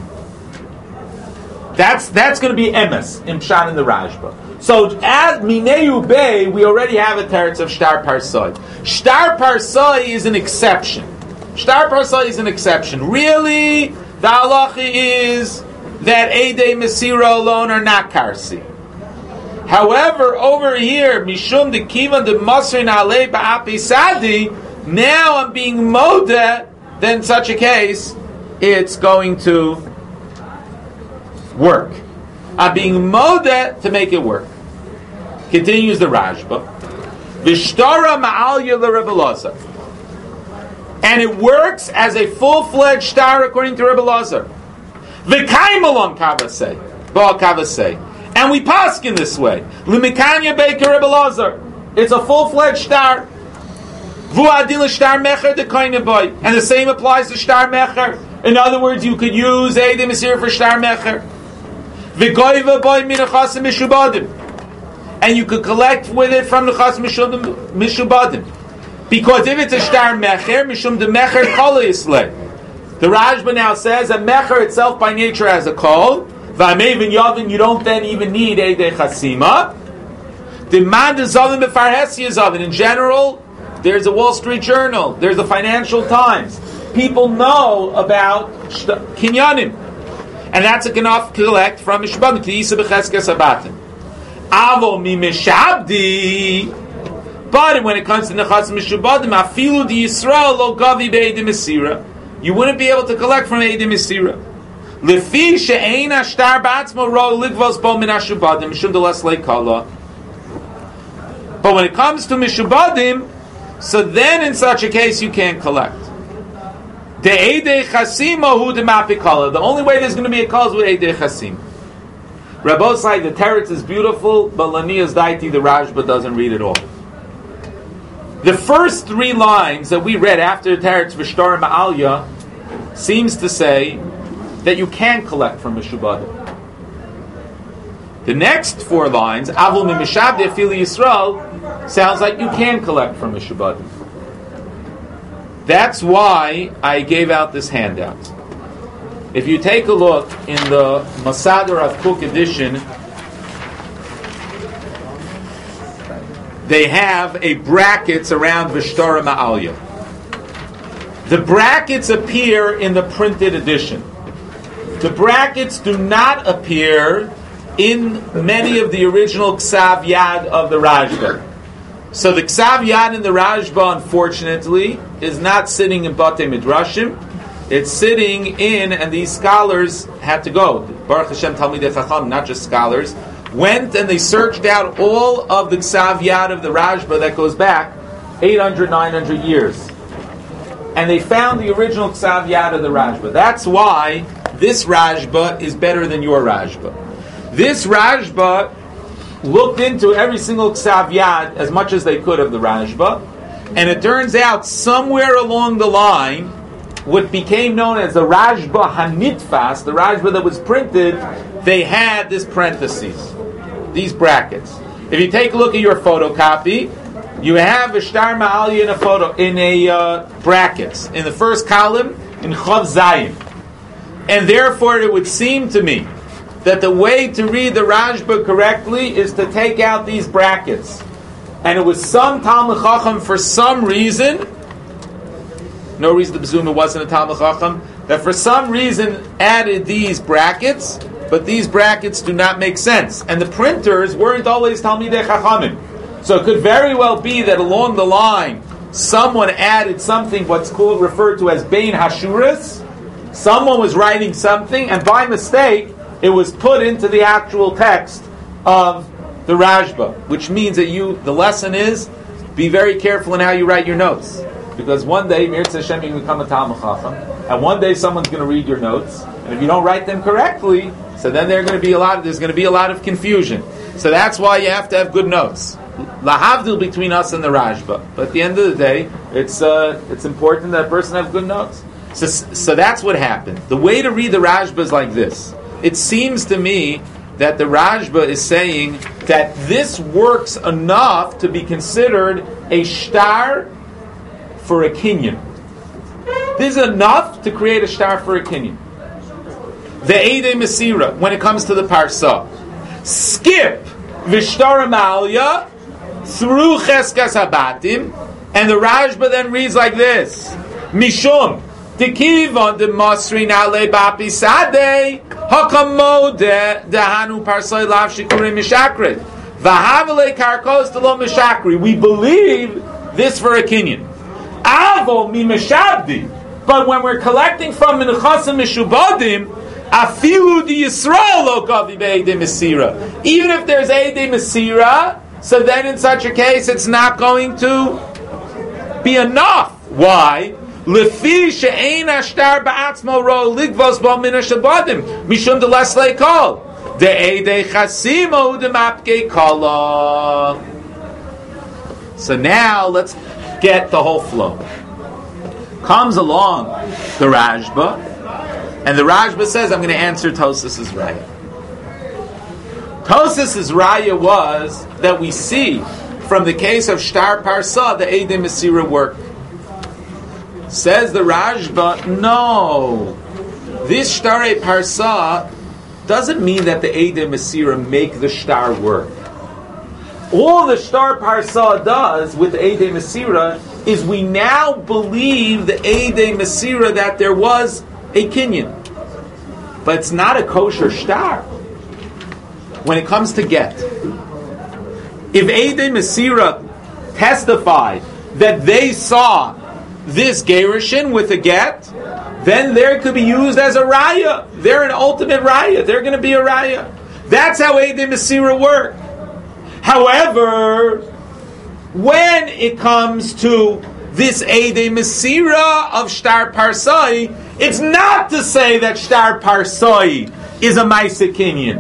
That's going to be emes in Pshat in the Rashba. So as Mineu Bey, we already have a teretz of Shtar Parsai. Shtar Parsai is an exception. Shtar Parsai is an exception. Really, the halacha is that Eidei Masira alone are not karsi. However, over here, Mishum de Kivan de Masrin Alei Ba'api Sadi, now I'm being Modeh, then in such a case, it's going to work. I'm being Modeh to make it work. Continues the Rashba. Vishtara Ma'alya l'Rebbe Lazar. And it works as a full-fledged star according to Rebbe Lazar. V'kaim alon kavasei. Ba'al kavasei. And we paskin this way. L'mikanya beika Rebbe Lazar. It's a full-fledged star. V'u'adil shtar mecher dekoine boy. And the same applies to shtar mecher. In other words, you could use Eidei Masira for shtar mecher. V'goiva boy minachasim mishubadim. And you could collect with it from the chas mishubadim. Because if it's a shtar mecher, mishum de mecher kol yisleh. The Rashba now says that mecher itself by nature has a kol. V'amevin yavin, you don't then even need Eidei Chasima. Demand is zavin b'farhesi zavin. In general, there's a Wall Street Journal, there's the Financial Times. People know about kinyanim. And that's enough to collect from mishubadim. K'yisa b'cheskes abatim. Avo mi meshabdi, but when it comes to nechas mishubadim, afilu di Yisrael lo gavi be'edim Masira, you wouldn't be able to collect from Eidim Masira. Lefi she'ein ashtar ba'atzmo ro ligvos bo min hashubadim mishum delas leikala. But when it comes to mishubadim, so then in such a case you can't collect. The Eidei Chasima hu de mapikala. The only way there's going to be a call is with Eidei Chasim. Rabbosai, the teretz is beautiful, but Lania's daiti, the Rashba doesn't read it all. The first three lines that we read after the teretz v'shtar ma'alya seems to say that you can collect from mishubadim. The next four lines, avul mimishabdi afili Yisrael, sounds like you can collect from mishubadim. That's why I gave out this handout. If you take a look in the Masader of Cook edition, they have a brackets around Vishtara Ma'alya. The brackets appear in the printed edition. The brackets do not appear in many of the original Ksav Yad of the Rashba. So the Ksav Yad in the Rashba, unfortunately, is not sitting in Batei Midrashim. It's sitting in, and these scholars had to go. Baruch Hashem Talmidei Chacham, not just scholars, went and they searched out all of the Ksav Yad of the Rashba that goes back 800, 900 years. And they found the original Ksav Yad of the Rashba. That's why this Rashba is better than your Rashba. This Rashba looked into every single Ksav Yad as much as they could of the Rashba, and it turns out somewhere along the line, what became known as the Rashba Hanitfas, the Rashba that was printed, they had this parentheses, these brackets. If you take a look at your photocopy, you have a Shtar Ma'alya in a photo, in a brackets, in the first column, in Chav Zayin. And therefore it would seem to me that the way to read the Rashba correctly is to take out these brackets. And it was some Talmud Chacham for some reason, no reason to presume it wasn't a Talmud Chacham, that for some reason added these brackets, but these brackets do not make sense. And the printers weren't always Talmidei Chachamim. So it could very well be that along the line, someone added something what's called, referred to as Bein Hashuras. Someone was writing something, and by mistake, it was put into the actual text of the Rashba, which means that the lesson is, be very careful in how you write your notes. Because one day, Mirza Hashem, you become a Talmud Chacham, and one day someone's going to read your notes, and if you don't write them correctly, so then there's going to be a lot of confusion. So that's why you have to have good notes. Lahavdil between us and the Rashba. But at the end of the day, it's important that a person have good notes. So that's what happened. The way to read the Rashba is like this. It seems to me that the Rashba is saying that this works enough to be considered a shtar for a kinyan. This is enough to create a shtar for a kinyan. The Eidei Mesira, when it comes to the Parsah. Skip Vishtar Amalia through Cheskas Habatim, and the Rashba then reads like this: Mishum Tikivon de Masri Nale Bapi Sadeh Hakamode Dehanu Parsai Lav Shikurim Mishakrid Vahavale Karkos Delo Mishakri. We believe this for a kinyan. Avo Mi Mishabdi. But when we're collecting from Menuchasim Mishubadim, Afilu di Yisrael lo kavi be'edei Mesira. Even if there's Eidei Mesira, so then in such a case it's not going to be enough. Why? Lefi she'ein ashtar ba'atzmo ro ligvos bo min hashabadim mishum de leslei kol de Eidei Chasimo de mapke kala. So now let's get the whole flow. Comes along the Rashba, and the Rashba says, I'm going to answer Tosas's raya. Tosas's raya was that we see from the case of Shtar Parsa, the Eidei Mesira work. Says the Rashba, no. This Shtar Parsa doesn't mean that the Eidei Mesira make the Shtar work. All the Shtar Parsa does with the Eidei Mesira is we now believe the Eidei Mesira that there was a kinyan. But it's not a kosher shtar. When it comes to get, if Eidei Mesira testified that they saw this gerushin with a get, then there could be used as a raya. They're an ultimate raya. They're going to be a raya. That's how Eidei Mesira work. However, when it comes to this Eidei Mesira of Shtar Parsai, it's not to say that Shtar Parsai is a Maisa Kinyan.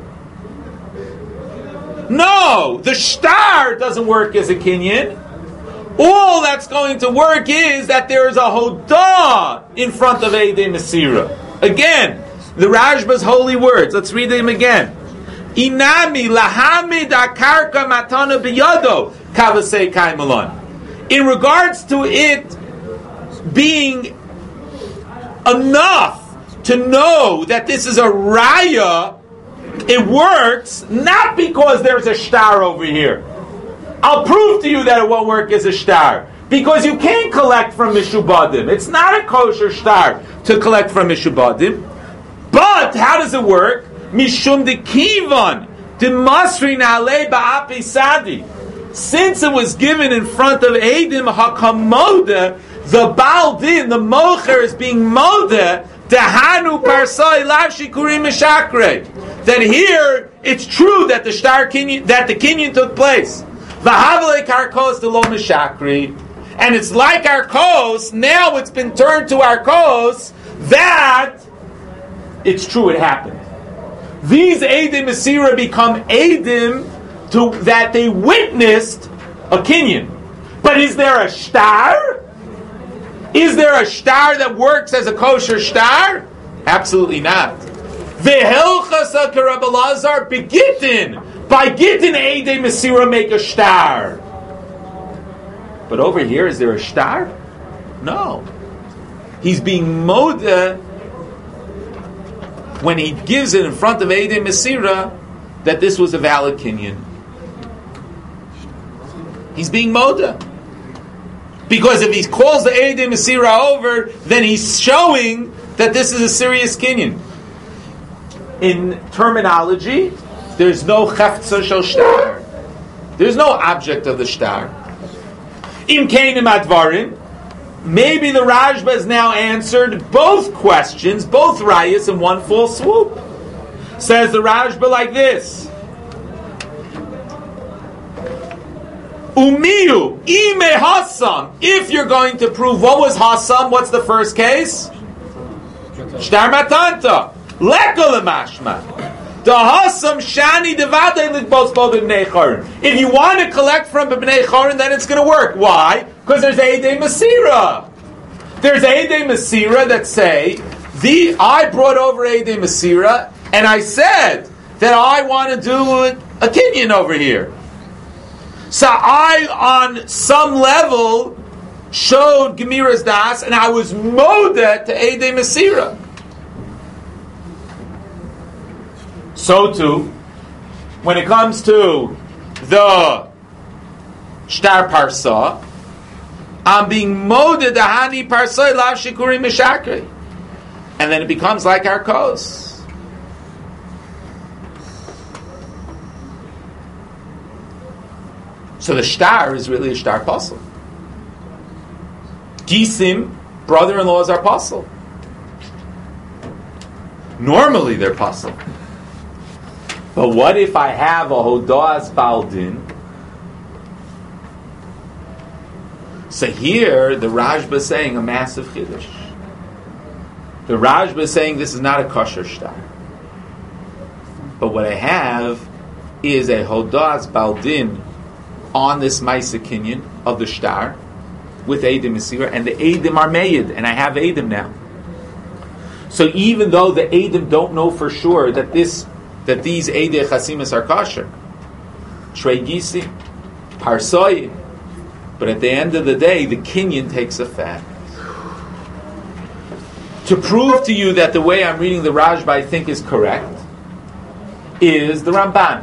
No, the Shtar doesn't work as a Kinyan. All that's going to work is that there is a Hodah in front of Eidei Mesira. Again, the Rashba's holy words. Let's read them again. Inami lahamid akarka matana biyado kavasei kaimalon. In regards to it being enough to know that this is a raya, it works not because there's a shtar over here. I'll prove to you that it won't work as a shtar, because you can't collect from Mishubadim. It's not a kosher shtar to collect from Mishubadim. But how does it work? Mishum de Kivan de Masri Nale Ba'api Sadi. Since it was given in front of Eidim Hakamoda, the Baal Din, the Mocher, is being Moda, Dehanu Parsai Lav Shikurim Mishakre. That here, it's true that the Kinyan took place. V'havale Karkos de Lo Mishakri. And it's like Arkos, now it's been turned to Arkos, that it's true it happened. These Eidim Mesira become Eidim to that they witnessed a kinyan. But is there a shtar? Is there a shtar that works as a kosher shtar? Absolutely not. V'helchasa Rabbi Elazar begitin. By Gittin Eidei Mesira make a shtar. But over here, is there a shtar? No. He's being moda when he gives it in front of Eidei Mesira, that this was a valid kinyan. He's being moda. Because if he calls the Eidei Mesira over, then he's showing that this is a serious kinyan. In terminology, there's no chafza shel shtar. There's no object of the shtar. Im keinim advarim. Maybe the Rashba has now answered both questions, both rayas, in one full swoop. Says the Rashba like this: Umiyu ime hasam. If you're going to prove what was hasam, what's the first case? Shtar matanta. Lekol mashma. The hasam shani devadei likbos bo b'bnei chorin. If you want to collect from b'bnei chorin, then it's going to work. Why? Because there's Eidei Mesira. There's Eidei Mesira that say, I brought over Eidei Mesira, and I said that I want to do a kinyan over here. So I, on some level, showed Gemira's das, and I was modet to Eidei Mesira. So too, when it comes to the shtar parsa, I'm being modded the hani parsa lav shikuri mishakri, and then it becomes like our kos. So the shtar is really a shtar puzzle. Gisim, brother-in-laws are puzzle. Normally they're puzzle. But what if I have a Hodas Baldin? So here, the Rashba is saying a massive chiddush. The Rashba is saying this is not a kosher shtar. But what I have is a Hodas Baldin on this Maisa Kinyan of the shtar with Eidim Mesira, and the Eidim are made, and I have Eidim now. So even though the Eidim don't know for sure that these Eidei Chasimas are kosher, Shrei Gisi, Parsoi, but at the end of the day, the Kinyan takes effect. To prove to you that the way I'm reading the Rashba I think is correct, is the Ramban.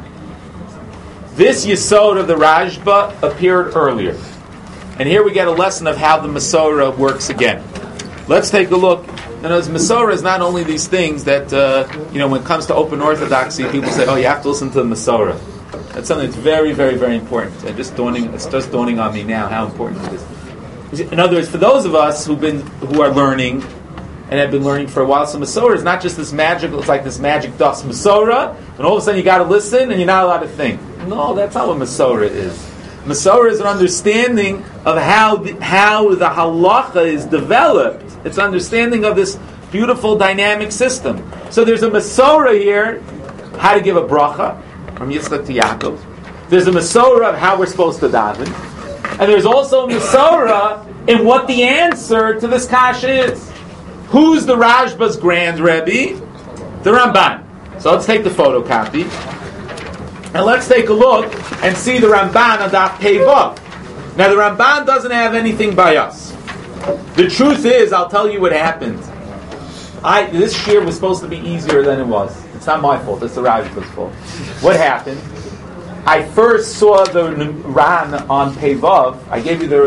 This Yesod of the Rashba appeared earlier. And here we get a lesson of how the Masorah works again. Let's take a look. And as Masorah is not only these things that, when it comes to open orthodoxy, people say, oh, you have to listen to the Masorah. That's something that's very, very, very important. It's just dawning on me now how important it is. In other words, for those of us who are learning, and have been learning for a while, so Masorah is not just this magical, it's like this magic dust. Masorah, and all of a sudden you got to listen and you're not allowed to think. No, that's not what Masorah is. Masorah is an understanding of how the halacha is developed. It's an understanding of this beautiful dynamic system. So there's a Masorah here, how to give a bracha, from Yitzchak to Yaakov. There's a Masorah of how we're supposed to daven. And there's also a Masorah in what the answer to this kasha is. Who's the Rashba's grand Rebbe? The Ramban. So let's take the photocopy. And let's take a look and see the Ramban on Daf Pei Vav. Now the Ramban doesn't have anything by us. The truth is, I'll tell you what happened. This shir was supposed to be easier than it was. It's not my fault, it's the Rashba's fault. What happened? I first saw the Ran on Pei Vav. I gave you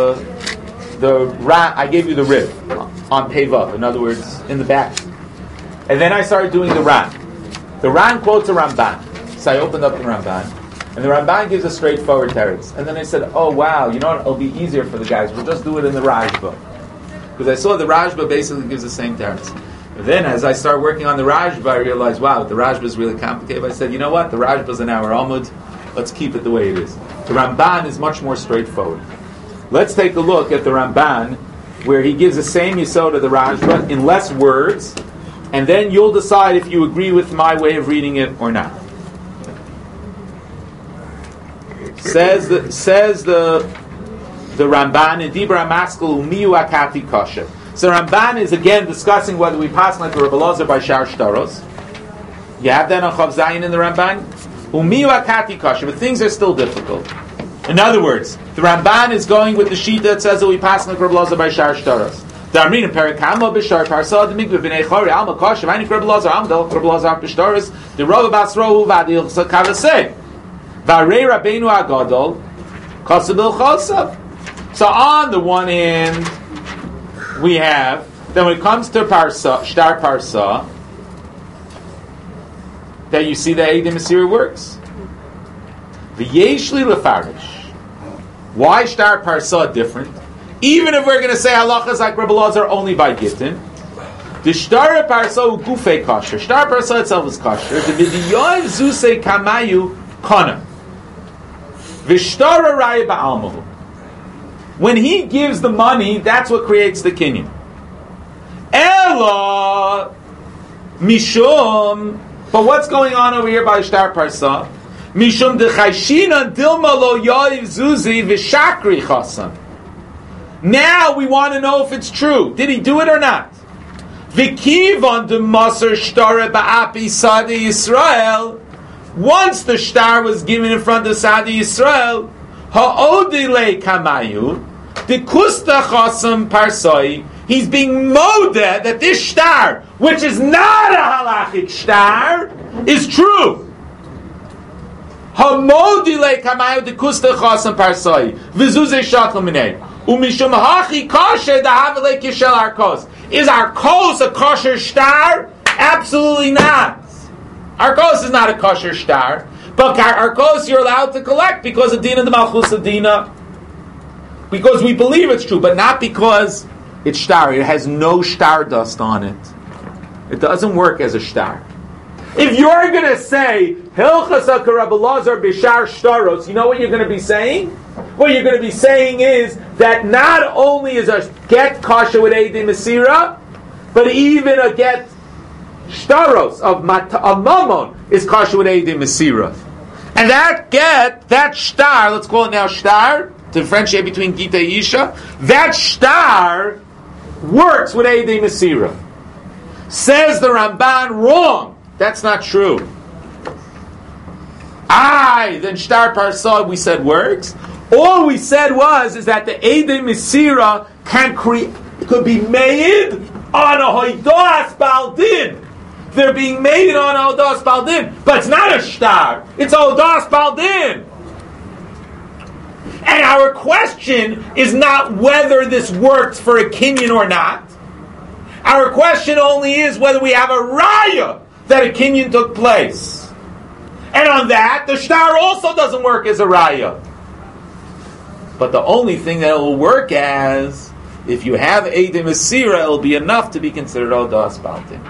the Ran. I gave you the rib on Pei Vav. In other words, in the back. And then I started doing the Ran. The Ran quotes a Ramban. So I opened up the Ramban, and the Ramban gives a straightforward teretz. And then I said, oh wow, you know what, it'll be easier for the guys, we'll just do it in the Rashba. Because I saw the Rashba basically gives the same teretz. Then as I started working on the Rashba, I realized, wow, the Rashba is really complicated. I said, you know what, the Rashba is an hour Amud, let's keep it the way it is. The Ramban is much more straightforward. Let's take a look at the Ramban, where he gives the same Yesod of the Rashba in less words, and then you'll decide if you agree with my way of reading it or not. Says the Ramban in Dibra Maskul Umiyu Akati Kasha. So Ramban is again discussing whether we pass like the Rebbe Elazar by Shar Shtaros. You have that on Chav Zayin in the Ramban. Umiyu Akati Kasha, but things are still difficult. In other words, the Ramban is going with the Shita that says that we pass like Rebbe Elazar by Shar Shtaros. The Armin Perikamo Bishar Parsa the Mikveh Bnei Chori Alma Kosher Vaynik Reb Lazar Amdel Reb Lazar Bishtaris the Rov Basro Vadil Kavasei Varei Rabbeinu Agadol Kosabil Chosav. So on the one hand, we have then when it comes to Parsa Shtar Parsa, that you see that Eidim Asir works. V'yeshli lefarish. Why Shtar Parsa different? Even if we're going to say halachas like Rebbe Lazar only by Gittin, the Shtar Parsa gufei kosher. Shtar Parsa itself is kosher. The V'diyoy zusei kamayu kana. V'shtar araya ba'almahu. When he gives the money, that's what creates the kinyan. Ela mishum. But what's going on over here by Shtar Parsa? Mishum dechayshina dilma lo yoiv zuzi v'shakri chasan. Now we want to know if it's true. Did he do it or not? V'kivon de maser shtare ba'api Sadi Yisrael. Once the shtar was given in front of Sadi Yisrael, ha'odile kamayu de kusta chasam parsai. He's being modeh that this shtar, which is not a halachic shtar, is true. Hamodile kamayu de kusta chasam parsai v'zuzei shakal minei. Umishum hachi kosher dahavale kishel arkos. Is arkos a kosher shtar? Absolutely not. Arkos is not a kosher shtar, but arkos you're allowed to collect because of dina the malchus of dina. Because we believe it's true, but not because it's shtar. It has no shtar dust on it. It doesn't work as a shtar. If you're going to say Hilchas Rebbe Lazar b'shar shtaros, you know what you're going to be saying? What you're going to be saying is that not only is a get kosher with Eidei Mesira, but even a get shtaros of Mammon is kosher with Eidei Mesira. And that shtar, let's call it now shtar, to differentiate between Gita and Isha, that shtar works with Eidei Mesira. Says the Ramban, wrong. That's not true. Then shtar parsa we said works. All we said is that the Eidei Mesira could be made on a Hoidas Baldin. They're being made on a Hoidas Baldin, but it's not a shtar. It's a Hoidas Baldin. And our question is not whether this works for a kinyan or not. Our question only is whether we have a raya that a kinyan took place. And on that, the shtar also doesn't work as a raya. But the only thing that it will work as, if you have Eidei Mesira, it will be enough to be considered Hodas Baltin.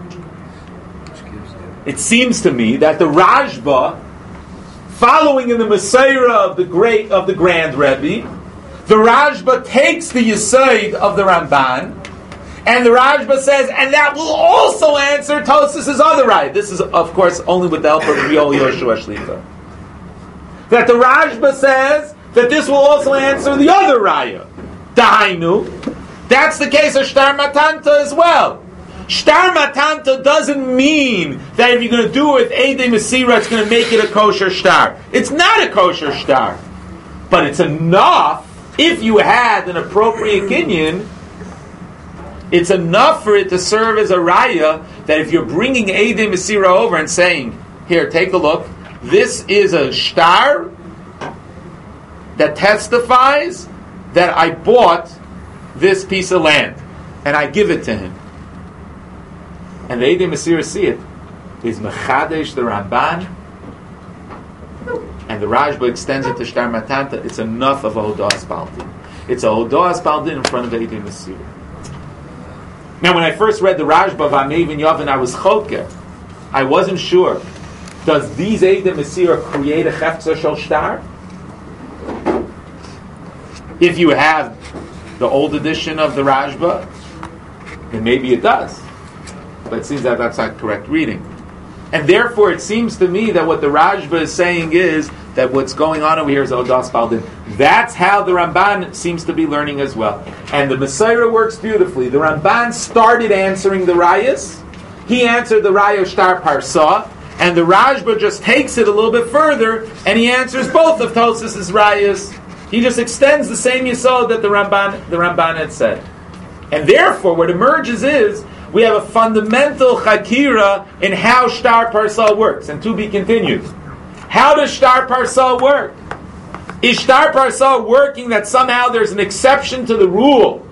It seems to me that the Rashba, following in the Mesaira of the Grand Rebbe, the Rashba takes the Yesod of the Ramban, and the Rashba says, and that will also answer Tosfos' other raya. This is, of course, only with the help of Riol Yoshua Shlita. That the Rashba says that this will also answer the other raya. Dahainu. That's the case of Shtar Matanta as well. Shtar Matanta doesn't mean that if you're going to do it with Eidei Mesira, it's going to make it a kosher shtar. It's not a kosher shtar. But it's enough, if you had an appropriate kinyan, it's enough for it to serve as a raya that if you're bringing Eidei Mesira over and saying, here, take a look, this is a shtar that testifies that I bought this piece of land and I give it to him. And the Eidei Mesira see it, is Mechadesh the Ramban, and the Rashba extends it to Shtar Matanta. It's enough of a Hodas Baldin. It's a Hodas Baldin in front of Eidei Mesira. Now, when I first read the Rashba of Amevin Yavin, I was choker. I wasn't sure. Does these Eidei Mesira create a Chefza Shel Shtar? If you have the old edition of the Rashba, then maybe it does. But it seems that that's not correct reading. And therefore, it seems to me that what the Rashba is saying is that what's going on over here is Hodas Baldin. That's how the Ramban seems to be learning as well. And the Mesaira works beautifully. The Ramban started answering the Rayas. He answered the Raya Shtar Parsa. And the Rashba just takes it a little bit further, and he answers both of Tosfos' Rayas. He just extends the same Yesod that the Ramban had said. And therefore, what emerges is we have a fundamental chakira in how shtar parsa works. And to be continued. How does shtar parsa work? Is shtar parsa working that somehow there's an exception to the rule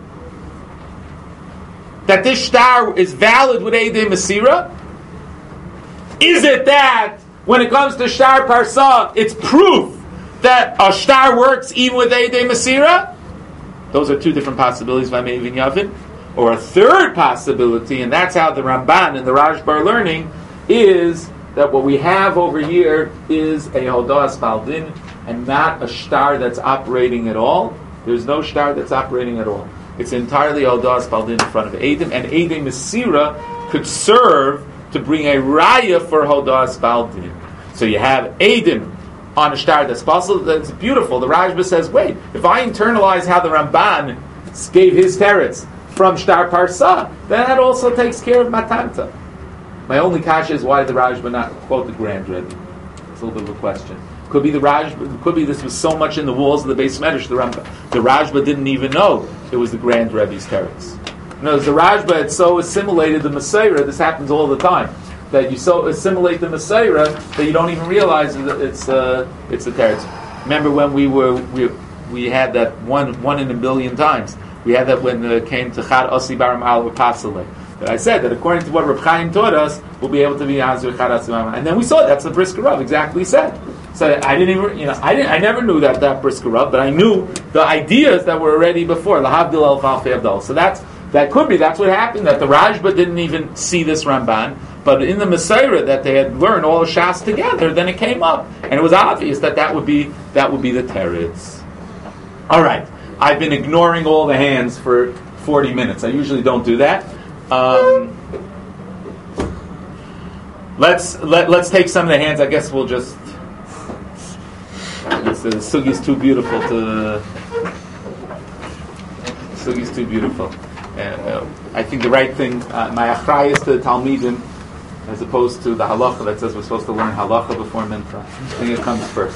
that this shtar is valid with Eidei Masira? Is it that when it comes to shtar parsa, it's proof that a shtar works even with Eidei Masira? Those are two different possibilities by Meivin Yavin. Or a third possibility, and that's how the Ramban and the Rashba are learning, is that what we have over here is a Hodas Baldin and not a shtar that's operating at all. There's no shtar that's operating at all. It's entirely Hodas Baldin in front of Eidim, and Eidei Masira could serve to bring a raya for Hodas Baldin. So you have Eidim on a shtar that's possible. That's beautiful. The Rashba says, wait, if I internalize how the Ramban gave his teretz from shtar parsa, then that also takes care of matanta. My only kasha is why the Rashba not quote the Grand Rebbe. It's a little bit of a question. Could be the Rashba. Could be this was so much in the walls of the Beis Medrash. The Rashba didn't even know it was the Grand Rebbe's teretz. No, the Rashba had so assimilated the Mesorah. This happens all the time. That you so assimilate the Mesorah that you don't even realize that it's a teretz. Remember when we had that one in a billion times. We had that when it came to Chad Asi Baram Al Pasale. That I said that according to what Reb Chaim taught us, we'll be able to be Hazir Chad Asi Baram. And then we saw that's the Brisker Rav exactly said. So I didn't even, I never knew that Brisker Rav, but I knew the ideas that were already before. Lahavdil El Falfei Abdal. So that's what happened. That the Rashba didn't even see this Ramban, but in the Mesorah that they had learned all of Shas together, then it came up, and it was obvious that would be the teretz. All right. I've been ignoring all the hands for 40 minutes. I usually don't do that. Let's take some of the hands. I guess we'll just. The sugi's too beautiful to. Sugi's too beautiful. I think the right thing. My achrayus to the Talmidim, as opposed to the halacha that says we're supposed to learn halacha before mincha. I think it comes first.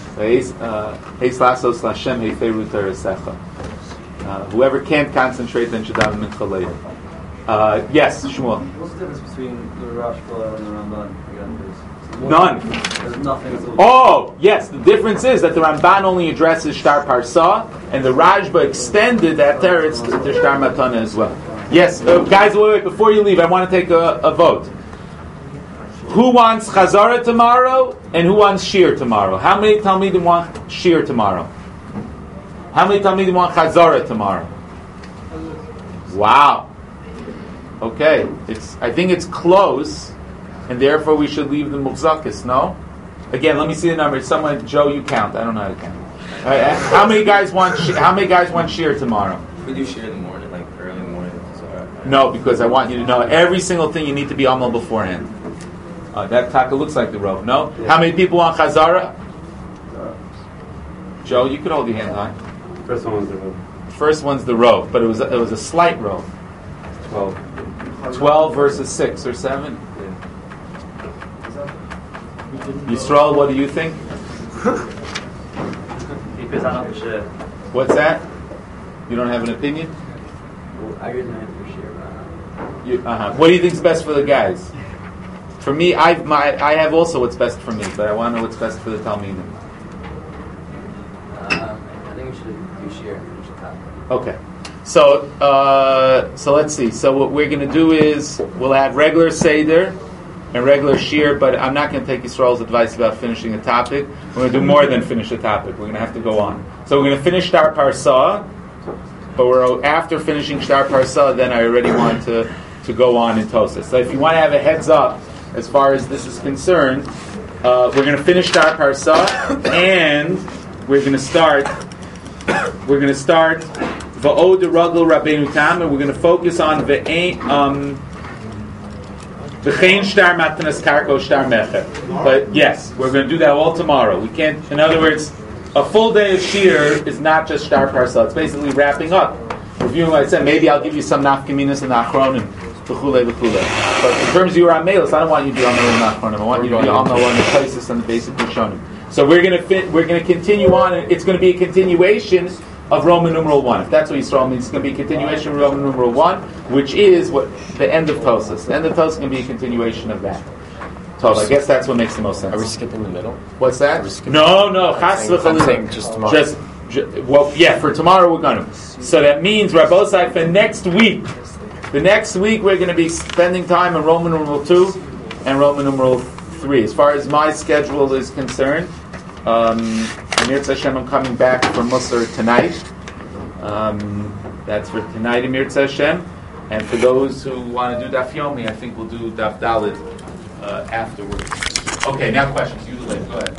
Whoever can't concentrate, then should have mincha later. Yes, Shmuel. What's the difference between the Rashba and the Ramban? Again, none. There's nothing. Oh, yes. The difference is that the Ramban only addresses shtar parsa, and the Rashba extended that teretz to shtar matana as well. Yes, guys. Wait. Before you leave, I want to take a vote. Who wants Chazara tomorrow and who wants Shir tomorrow? How many Talmidim want Shir tomorrow? How many Talmidim want Chazara tomorrow? Wow. Okay, I think it's close, and therefore we should leave the Muhzakis, no? Again, let me see the numbers. Someone, Joe, you count. I don't know how to count. How many guys want Shir tomorrow? We do Shir in the morning, like early morning. No, because I want you to know every single thing you need to be amal beforehand. That taka looks like the Rov. No? Yeah. How many people want Chazara? Joe, you could hold your hand high. First one's the Rov. First one's the Rov, but it was a slight Rov. 12 versus 6 or 7. Yeah. Yisrael, what do you think? What's that? You don't have an opinion? I get 9 for sure. What do you think is best for the guys? For me, I have also what's best for me, but I want to know what's best for the Talmidim. I think we should do Shir. Okay. So let's see. So what we're going to do is we'll have regular Seder and regular Shir, but I'm not going to take Yisrael's advice about finishing a topic. We're going to do more than finish a topic. We're going to have to go on. So we're going to finish Shtar Parsa, but after finishing Shtar Parsa, then I already want to go on in Tosas. So if you want to have a heads up as far as this is concerned, we're going to finish Shtar Parsa, and we're going to start Va'od Ragel Rabbeinu Tam, and we're going to focus on V'chein Shtar Matanas Karko Shtar Mecher. But yes, we're going to do that all tomorrow. We can't. In other words, a full day of Shir is not just Shtar Parsa. It's basically wrapping up, reviewing what I said. Maybe I'll give you some nafkaminas and achronim, v'chule. But in terms of your amelos, I don't want you to be amelos and achronim. I want you to be amelos on the places and the basic rishonim. So we're going to continue on, and it's going to be a continuation of Roman numeral 1. If that's what Yisrael means, it's going to be a continuation of Roman numeral 1, which is what the end of Tosas. The end of Tosas is going to be a continuation of that. So I guess that's what makes the most sense. Are we skipping the middle? What's that? No, Chas I'm v'chalila. saying just tomorrow. Well, yeah, for tomorrow we're going to. So that means, Rabbosai, for next week, the next week we're going to be spending time on Roman numeral 2 and Roman numeral 3. As far as my schedule is concerned, Amir Hashem, I'm coming back from Musar tonight. That's for tonight, Amir Hashem. And for those who want to do Daf Yomi, I think we'll do Daf Dalid afterwards. Okay, now questions. You, go ahead.